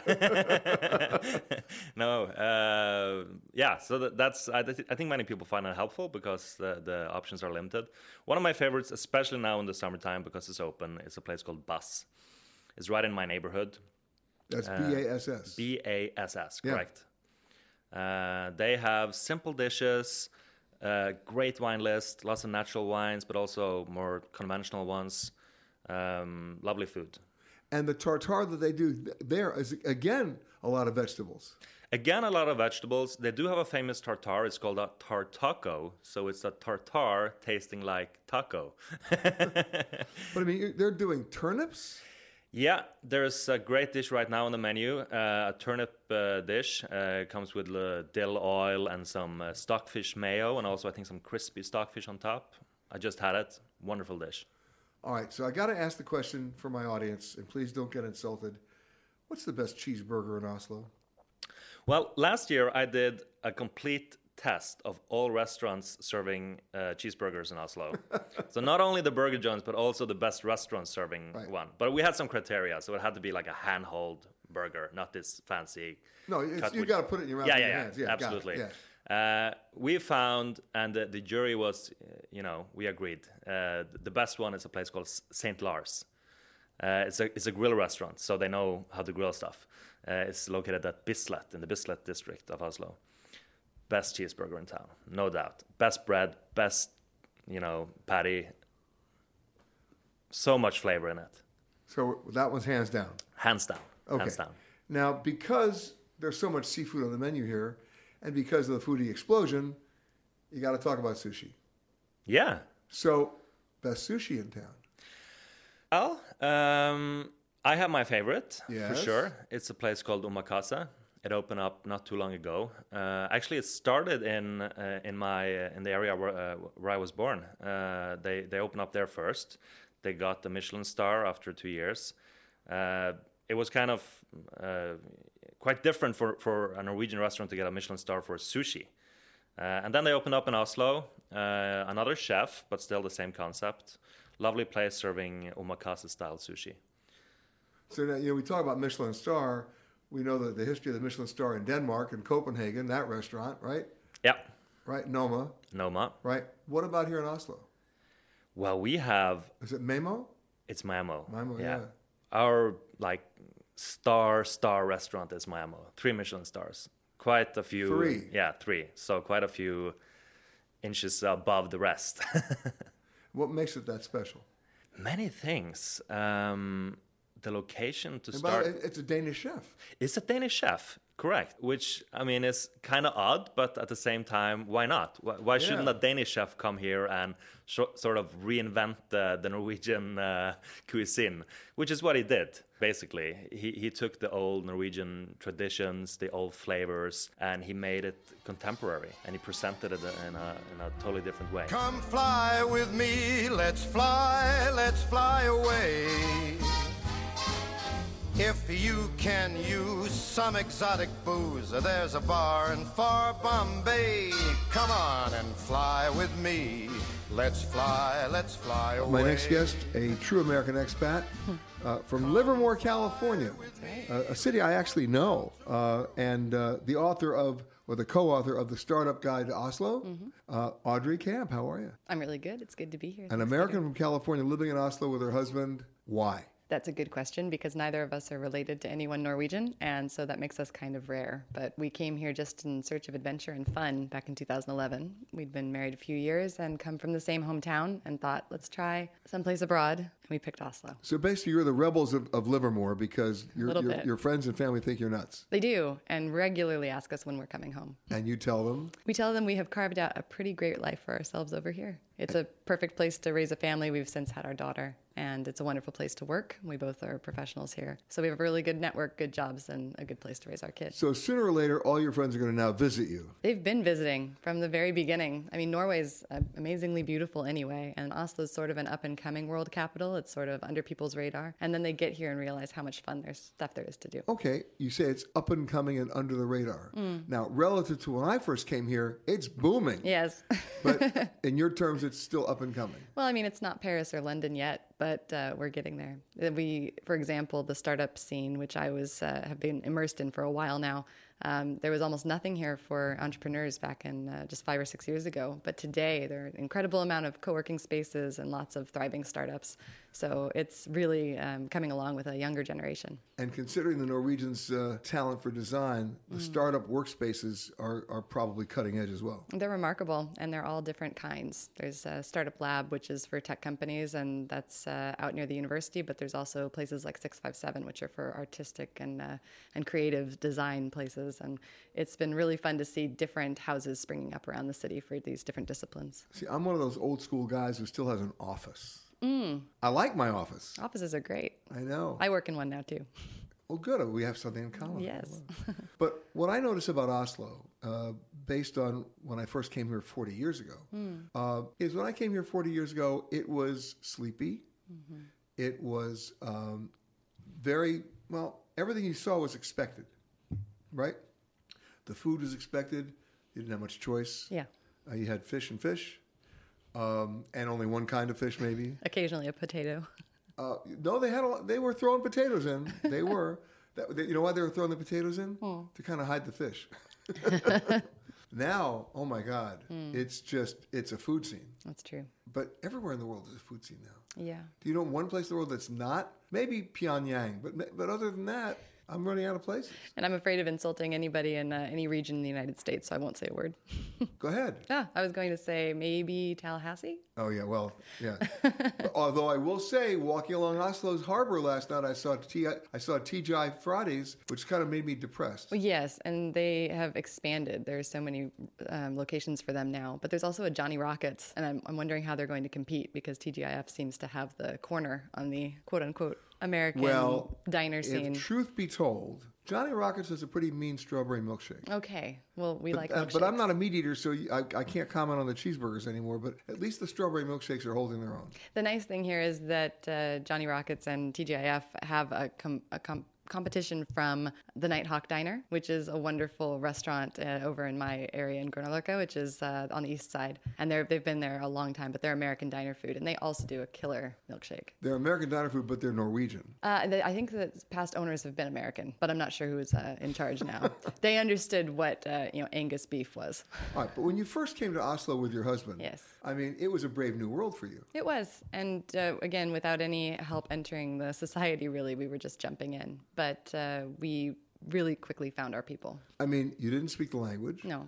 No, yeah. So that's. I think many people find that helpful because the options are limited. One of my favorites, especially now in the summertime because it's open, is a place called Bass. It's right in my neighborhood. That's B-A-S-S. B-A-S-S, correct. They have simple dishes. Great wine list, lots of natural wines, but also more conventional ones. Lovely food. And the tartare that they do there is, again, a lot of vegetables. Again, a lot of vegetables. They do have a famous tartare. It's called a tartaco. So it's a tartare tasting like taco. But I mean, they're doing turnips? Yeah, there's a great dish right now on the menu, a turnip dish. Comes with dill oil and some stockfish mayo, and also I think some crispy stockfish on top. I just had it. Wonderful dish. All right, so I got to ask the question for my audience, and please don't get insulted. What's the best cheeseburger in Oslo? Well, last year I did a complete test of all restaurants serving cheeseburgers in Oslo. So not only the burger joints, but also the best restaurants serving one. But we had some criteria, so it had to be like a handhold burger, not this fancy. No, you got to put it in your mouth. Yeah, with your hands. Yeah, absolutely. Yeah. We found, and the jury was, we agreed. The best one is a place called St. Lars. It's a grill restaurant, so they know how to grill stuff. It's located at Bislett, in the Bislett district of Oslo. Best cheeseburger in town, no doubt. Best bread, best, patty. So much flavor in it. So that one's hands down? Hands down. Okay. Hands down. Now, because there's so much seafood on the menu here, and because of the foodie explosion, you got to talk about sushi. Yeah. So, best sushi in town? Well, I have my favorite, for Yes. sure. It's a place called Omakase. It opened up not too long ago. Actually, it started in the area where I was born. They opened up there first. They got the Michelin star after 2 years. It was kind of quite different for a Norwegian restaurant to get a Michelin star for sushi. And then they opened up in Oslo. Another chef, but still the same concept. Lovely place serving omakase-style sushi. So now, we talk about Michelin star. We know that the history of the Michelin star in Denmark and Copenhagen, that restaurant, right? Yeah. Right, Noma. Right. What about here in Oslo? Well, we have... Is it Mamo? It's Mamo. Mamo, yeah. Our, star restaurant is Mamo. 3 Michelin stars. Quite a few... 3? Yeah, 3. So quite a few inches above the rest. What makes it that special? Many things. The location to start... It's a Danish chef. It's a Danish chef, correct. Which, is kind of odd, but at the same time, why not? Why shouldn't a Danish chef come here and sort of reinvent the Norwegian cuisine? Which is what he did, basically. He took the old Norwegian traditions, the old flavors, and he made it contemporary. And he presented it in a totally different way. Come fly with me, let's fly away. If you can use some exotic booze, there's a bar in far Bombay. Come on and fly with me. Let's fly away. My next guest, a true American expat from Livermore, California, a city I actually know, and the author of, or the co-author of the Startup Guide to Oslo, Audrey Camp. How are you? I'm really good. It's good to be here. An American from California living in Oslo with her husband. Why? That's a good question because neither of us are related to anyone Norwegian, and so that makes us kind of rare. But we came here just in search of adventure and fun back in 2011. We'd been married a few years and come from the same hometown and thought, let's try someplace abroad, and we picked Oslo. So basically, you're the rebels of Livermore because your friends and family think you're nuts. They do, and regularly ask us when we're coming home. And you tell them? We tell them we have carved out a pretty great life for ourselves over here. It's a perfect place to raise a family. We've since had our daughter, and it's a wonderful place to work. We both are professionals here. So we have a really good network, good jobs, and a good place to raise our kids. So sooner or later, all your friends are going to now visit you. They've been visiting from the very beginning. I mean, Norway's amazingly beautiful anyway, and Oslo's sort of an up-and-coming world capital. It's sort of under people's radar. And then they get here and realize how much fun stuff there is to do. Okay, you say it's up-and-coming and under the radar. Now, relative to when I first came here, it's booming. Yes. But in your terms, it's still up-and-coming. Well, I mean, it's not Paris or London yet, but we're getting there. We, for example, the startup scene, which I have been immersed in for a while now, there was almost nothing here for entrepreneurs back in just 5 or 6 years ago. But today, there are an incredible amount of co-working spaces and lots of thriving startups. So it's really coming along with a younger generation. And considering the Norwegians' talent for design, the startup workspaces are probably cutting edge as well. They're remarkable, and they're all different kinds. There's a startup lab, which is for tech companies, and that's out near the university. But there's also places like 657, which are for artistic and creative design places. And it's been really fun to see different houses springing up around the city for these different disciplines. See, I'm one of those old school guys who still has an office. I like my office. Offices are great. I know. I work in one now, too. Well, good. We have something in common. Yes. But what I notice about Oslo, based on when I first came here 40 years ago, is when I came here 40 years ago, it was sleepy. It was everything you saw was expected, right? The food was expected. You didn't have much choice. Yeah. You had fish and fish, and only one kind of fish, maybe. Occasionally a potato. No, they were throwing potatoes in. They were. You know why they were throwing the potatoes in? To kind of hide the fish. Now, oh my God, it's a food scene. That's true. But everywhere in the world is a food scene now. Yeah. Do you know one place in the world that's not? Maybe Pyongyang, but other than that, I'm running out of places. And I'm afraid of insulting anybody in any region in the United States, so I won't say a word. Go ahead. Yeah, I was going to say maybe Tallahassee. Oh, yeah, well, yeah. Although I will say, walking along Oslo's harbor last night, I saw TGI Fridays, which kind of made me depressed. Well, yes, and they have expanded. There's so many locations for them now. But there's also a Johnny Rockets, and I'm wondering how they're going to compete because TGIF seems to have the corner on the quote-unquote American diner scene. If truth be told, Johnny Rockets is a pretty mean strawberry milkshake. Okay, well, we like milkshakes. But I'm not a meat eater, so I can't comment on the cheeseburgers anymore, but at least the strawberry milkshakes are holding their own. The nice thing here is that Johnny Rockets and TGIF have a competition from the Nighthawk Diner, which is a wonderful restaurant over in my area in Grünerløkka, which is on the east side. And they've been there a long time, but they're American diner food, and they also do a killer milkshake. They're American diner food, but they're Norwegian. I think the past owners have been American, but I'm not sure who's in charge now. They understood what Angus beef was. All right, but when you first came to Oslo with your husband, yes, I mean, it was a brave new world for you. It was, and again, without any help entering the society, really, we were just jumping in. But we really quickly found our people. I mean, you didn't speak the language. No.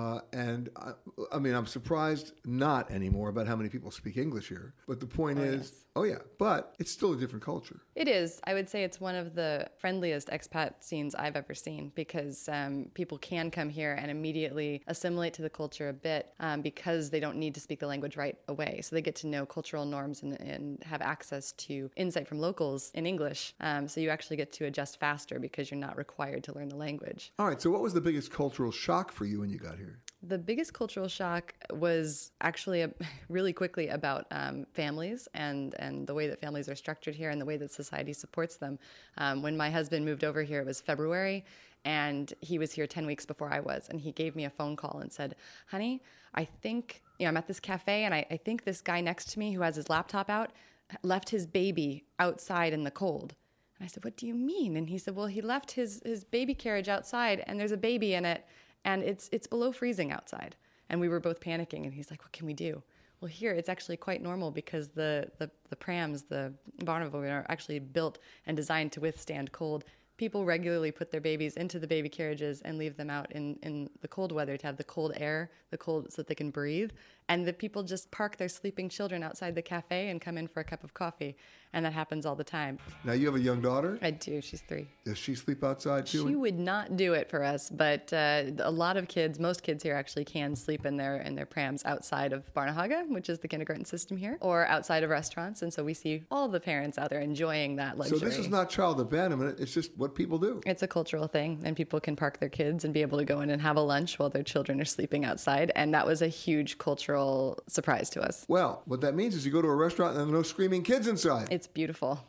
And I'm surprised not anymore about how many people speak English here. But the point is, but it's still a different culture. It is. I would say it's one of the friendliest expat scenes I've ever seen because people can come here and immediately assimilate to the culture a bit because they don't need to speak the language right away. So they get to know cultural norms and have access to insight from locals in English. So you actually get to adjust faster because you're not required to learn the language. All right. So what was the biggest cultural shock for you when you got here? The biggest cultural shock was actually really quickly about families and the way that families are structured here and the way that society supports them. When my husband moved over here, it was February, and he was here 10 weeks before I was, and he gave me a phone call and said, honey, I think, I'm at this cafe, and I think this guy next to me who has his laptop out left his baby outside in the cold. And I said, what do you mean? And he said, well, he left his baby carriage outside, and there's a baby in it, and it's below freezing outside. And we were both panicking, and he's like, what can we do? Well, here it's actually quite normal because the prams, the barnevogn, are actually built and designed to withstand cold. People regularly put their babies into the baby carriages and leave them out in the cold weather to have the cold air, so that they can breathe. And the people just park their sleeping children outside the cafe and come in for a cup of coffee. And that happens all the time. Now, you have a young daughter? I do. She's 3. Does she sleep outside too? She would not do it for us, but a lot of kids, most kids here actually can sleep in their prams outside of Barnehage, which is the kindergarten system here, or outside of restaurants. And so we see all the parents out there enjoying that luxury. So this is not child abandonment. It's just what people do. It's a cultural thing, and people can park their kids and be able to go in and have a lunch while their children are sleeping outside. And that was a huge cultural surprise to us. Well, what that means is you go to a restaurant and there are no screaming kids inside. It's beautiful.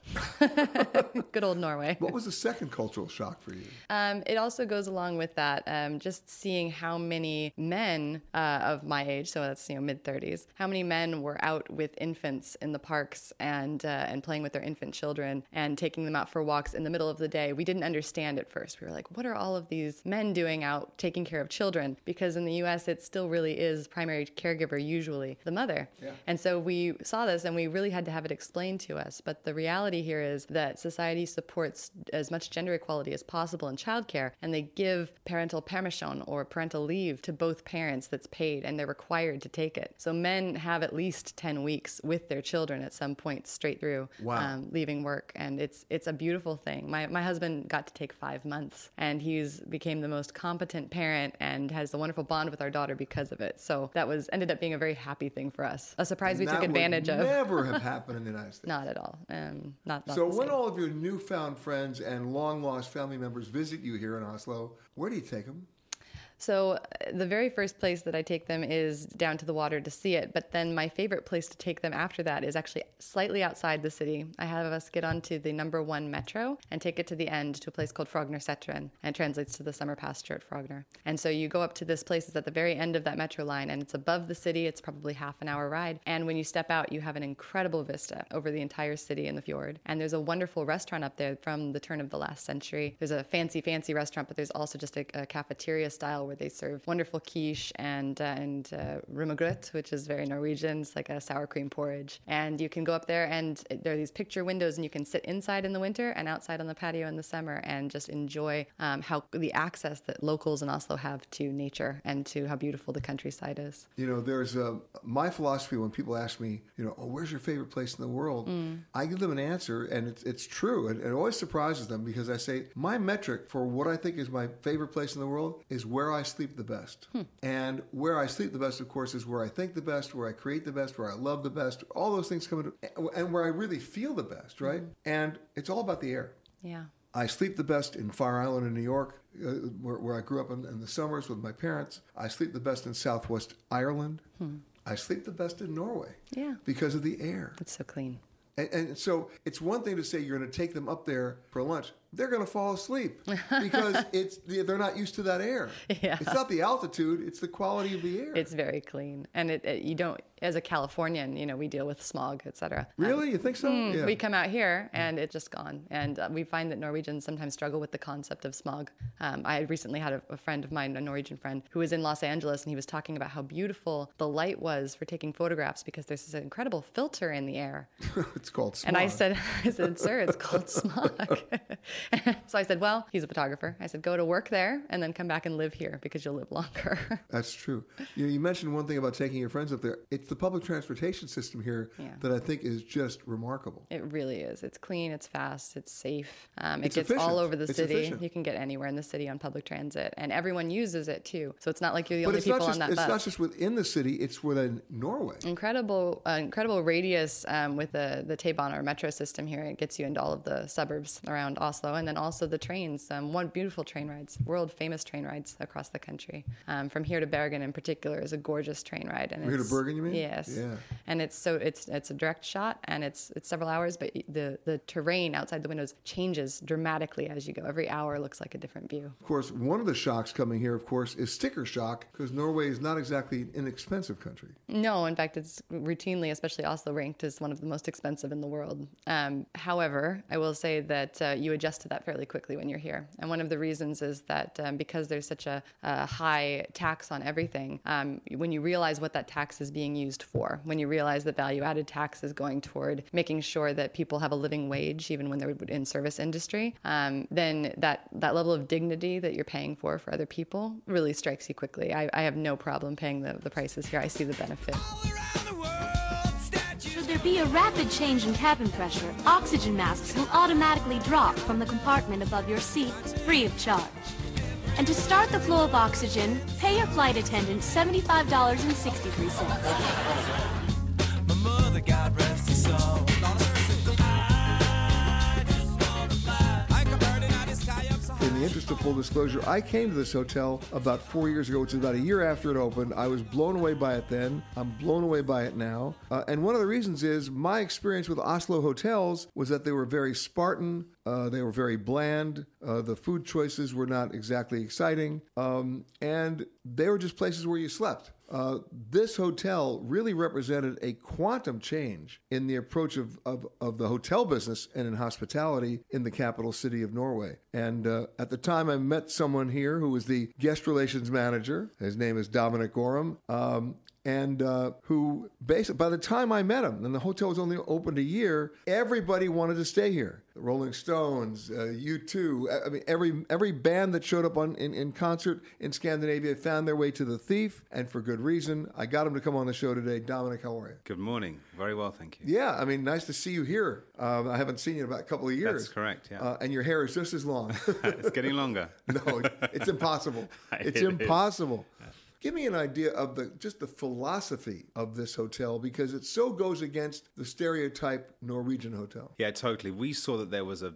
Good old Norway. What was the second cultural shock for you? It also goes along with that, just seeing how many men of my age, so that's mid-30s, how many men were out with infants in the parks and playing with their infant children and taking them out for walks in the middle of the day. We didn't understand at first. We were like, what are all of these men doing out taking care of children? Because in the U.S., it still really is primary caregiver, usually the mother. Yeah. And so we saw this and we really had to have it explained to us. But the reality here is that society supports as much gender equality as possible in childcare, and they give parental permission or parental leave to both parents that's paid, and they're required to take it. So men have at least 10 weeks with their children at some point straight through. Wow. Leaving work, and it's a beautiful thing. My husband got to take 5 months, and he's became the most competent parent and has a wonderful bond with our daughter because of it. So that ended up being a very happy thing for us. A surprise we took advantage of. That would never have happened in the United States. Not at all. Not so when all of your newfound friends and long-lost family members visit you here in Oslo, where do you take them? So the very first place that I take them is down to the water to see it. But then my favorite place to take them after that is actually slightly outside the city. I have us get onto the number 1 metro and take it to the end to a place called Frognerseteren, and it translates to the summer pasture at Frogner. And so you go up to this place, it's at the very end of that metro line, and it's above the city. It's probably half an hour ride. And when you step out, you have an incredible vista over the entire city and the fjord. And there's a wonderful restaurant up there from the turn of the last century. There's a fancy restaurant, but there's also just a cafeteria style where they serve wonderful quiche and rummegrøt, which is very Norwegian. It's like a sour cream porridge. And you can go up there, and there are these picture windows, and you can sit inside in the winter and outside on the patio in the summer and just enjoy how the access that locals in Oslo have to nature and to how beautiful the countryside is. There's my philosophy when people ask me, where's your favorite place in the world? I give them an answer, and it's true. And it always surprises them because I say, my metric for what I think is my favorite place in the world is where I sleep the best. And where I sleep the best, of course, is where I think the best, where I create the best, where I love the best. All those things come into, and where I really feel the best, right? And it's all about the air. Yeah. I sleep the best in Fire Island in New York, where I grew up in the summers with my parents. I sleep the best in Southwest Ireland. I sleep the best in Norway. Yeah. Because of the air. It's so clean. And so it's one thing to say you're going to take them up there for lunch. They're going to fall asleep because they're not used to that air. Yeah. It's not the altitude, it's the quality of the air. It's very clean. And you don't, as a Californian, we deal with smog, et cetera. Really? You think so? Yeah. We come out here and it's just gone. And we find that Norwegians sometimes struggle with the concept of smog. I recently had a friend of mine, a Norwegian friend, who was in Los Angeles, and he was talking about how beautiful the light was for taking photographs because there's this incredible filter in the air. It's called smog. And I said, sir, it's called smog. So I said, well, he's a photographer. I said, go to work there and then come back and live here because you'll live longer. That's true. You mentioned one thing about taking your friends up there. It's the public transportation system here that I think is just remarkable. It really is. It's clean, it's fast, it's safe. It gets efficient. all over the city. Efficient. You can get anywhere in the city on public transit, and everyone uses it too. So it's not like you're the only people on that bus. It's not just within the city, it's within Norway. Incredible radius with the T-Bane or metro system here. It gets you into all of the suburbs around Oslo, and then also the trains. One beautiful train rides, world famous train rides across the country. From here to Bergen in particular is a gorgeous train ride. And From here to Bergen, you mean? Yes. Yeah. And it's a direct shot, and it's several hours, but the terrain outside the windows changes dramatically as you go. Every hour looks like a different view. Of course, one of the shocks coming here, of course, is sticker shock, because Norway is not exactly an inexpensive country. No, in fact, it's routinely, especially Oslo, ranked as one of the most expensive in the world. However, I will say that you adjust adjust to that fairly quickly when you're here. And one of the reasons is that because there's such a high tax on everything, when you realize what that tax is being used for, when you realize that value-added tax is going toward making sure that people have a living wage even when they're in service industry, then that level of dignity that you're paying for other people really strikes you quickly. I have no problem paying the prices here. I see the benefit. Should there be a rapid change in cabin pressure, oxygen masks will automatically drop from the compartment above your seat, free of charge. And to start the flow of oxygen, pay your flight attendant $75.63. My mother, God rest her soul. In the interest of full disclosure, I came to this hotel about 4 years ago, which is about a year after it opened. I was blown away by it then. I'm blown away by it now. And one of the reasons is my experience with Oslo hotels was that they were very Spartan. They were very bland. The food choices were not exactly exciting. And they were just places where you slept. This hotel really represented a quantum change in the approach of the hotel business and in hospitality in the capital city of Norway. And at the time, I met someone here who was the guest relations manager. His name is Dominic Gorham. And who basically, by the time I met him, and the hotel was only opened a year, everybody wanted to stay here. The Rolling Stones, U2, I mean, every band that showed up in concert in Scandinavia found their way to The Thief, and for good reason. I got him to come on the show today. Dominic, how are you? Good morning. Very well, thank you. Yeah, I mean, nice to see you here. I haven't seen you in about a couple of years. That's correct, yeah. And your hair is just as long. It's getting longer. No, it's impossible. It's impossible. Give me an idea of the philosophy of this hotel, because it so goes against the stereotype Norwegian hotel. Yeah, totally. We saw that there was a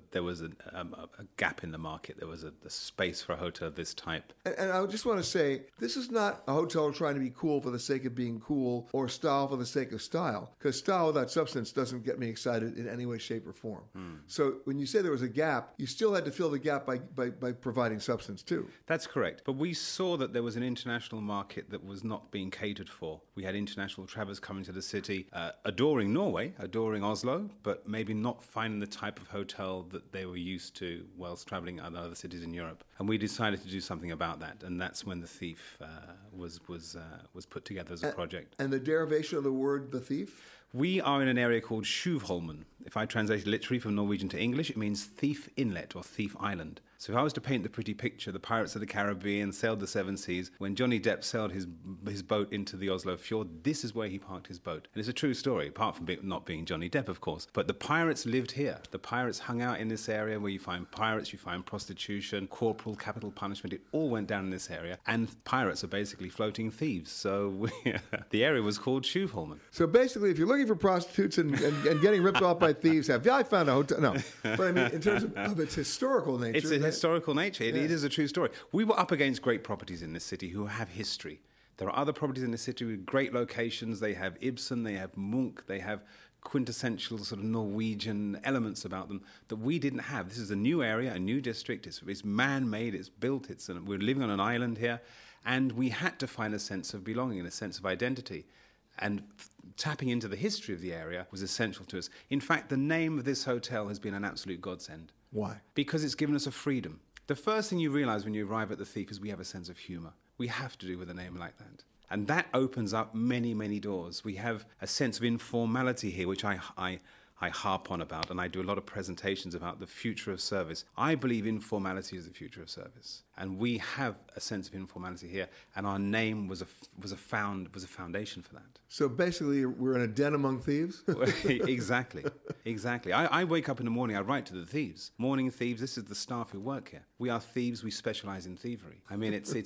gap in the market. There was a space for a hotel of this type. And I just want to say, this is not a hotel trying to be cool for the sake of being cool or style for the sake of style, because style without substance doesn't get me excited in any way, shape, or form. So when you say there was a gap, you still had to fill the gap by providing substance too. That's correct. But we saw that there was an international market that was not being catered for. We had international travelers coming to the city, adoring Norway, adoring Oslo, but maybe not finding the type of hotel that they were used to whilst traveling other cities in Europe. And we decided to do something about that, and that's when The Thief was put together as a project. And the derivation of the word The Thief? We are in an area called Tjuvholmen. If I translate it literally from Norwegian to English, it means Thief Inlet or Thief Island. So if I was to paint the pretty picture, the Pirates of the Caribbean sailed the seven seas. When Johnny Depp sailed his boat into the Oslo fjord, this is where he parked his boat. And it's a true story, apart from not being Johnny Depp, of course. But the pirates lived here. The pirates hung out in this area where you find pirates, you find prostitution, corporal, capital punishment. It all went down in this area. And pirates are basically floating thieves. So the area was called Tjuvholmen. So basically, if you're looking for prostitutes and getting ripped off by thieves, I found a hotel. No. But I mean, in terms of its historical nature. It's a historical nature. It is a true story. We were up against great properties in this city who have history. There are other properties in the city with great locations. They have Ibsen, they have Munch, they have quintessential sort of Norwegian elements about them that we didn't have. This is a new area, a new district. It's man-made, it's built, we're living on an island here, and we had to find a sense of belonging and a sense of identity. And tapping into the history of the area was essential to us. In fact, the name of this hotel has been an absolute godsend. Why? Because it's given us a freedom. The first thing you realize when you arrive at The Thief is we have a sense of humor. We have to do with a name like that. And that opens up many, many doors. We have a sense of informality here, which I harp on about, and I do a lot of presentations about the future of service. I believe informality is the future of service. And we have a sense of informality here, and our name was a foundation for that. So basically, we're in a den among thieves? Exactly. I wake up in the morning, I write to the thieves. Morning thieves, this is the staff who work here. We are thieves, we specialize in thievery. I mean, it's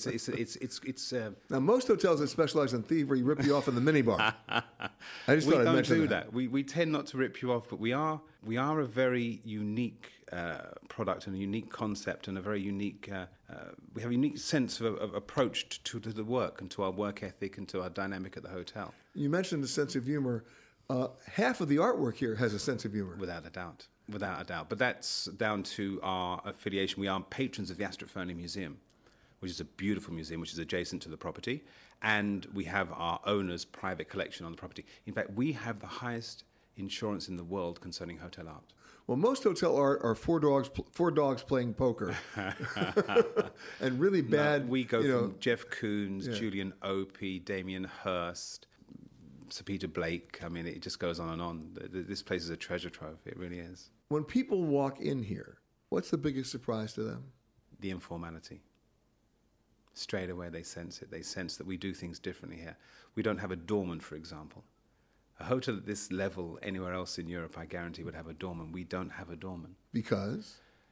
Now, most hotels that specialize in thievery rip you off in the minibar. I just thought I'd mention that. We tend not to rip you off, but we are a very unique product and a unique concept and a very unique, we have a unique sense of approach to the work and to our work ethic and to our dynamic at the hotel. You mentioned the sense of humor. Half of the artwork here has a sense of humor. Without a doubt. But that's down to our affiliation. We are patrons of the Astrup Fearnley Museum, which is a beautiful museum which is adjacent to the property. And we have our owner's private collection on the property. In fact, we have the highest insurance in the world concerning hotel art. Well, most hotel art are four dogs playing poker, and really bad. No, we go from Jeff Koons, Julian Opie, Damien Hirst, Sir Peter Blake. I mean, it just goes on and on. This place is a treasure trove. It really is. When people walk in here, what's the biggest surprise to them? The informality. Straight away, they sense it. They sense that we do things differently here. We don't have a doorman, for example. A hotel at this level anywhere else in Europe, I guarantee, would have a doorman. We don't have a doorman. Because?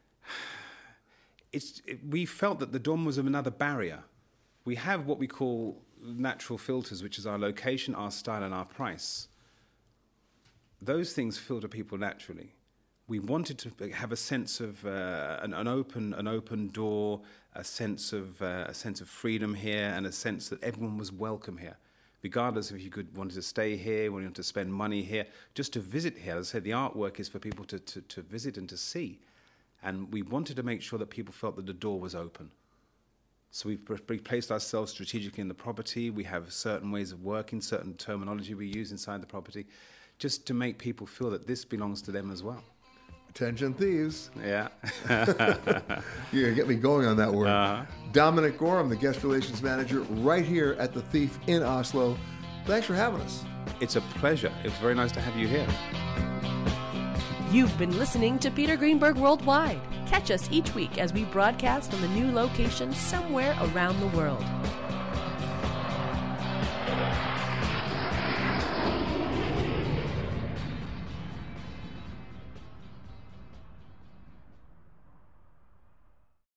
We felt that the doorman was another barrier. We have what we call natural filters, which is our location, our style, and our price. Those things filter people naturally. We wanted to have a sense of an open door, a sense of freedom here, and a sense that everyone was welcome here. Regardless if you wanted to stay here, wanted to spend money here, just to visit here. As I said, the artwork is for people to visit and to see. And we wanted to make sure that people felt that the door was open. So we've placed ourselves strategically in the property. We have certain ways of working, certain terminology we use inside the property, just to make people feel that this belongs to them as well. Attention thieves. Yeah. You're going to get me going on that word. Dominic Gorham, the guest relations manager right here at The Thief in Oslo. Thanks for having us. It's a pleasure. It's very nice to have you here. You've been listening to Peter Greenberg Worldwide. Catch us each week as we broadcast from a new location somewhere around the world.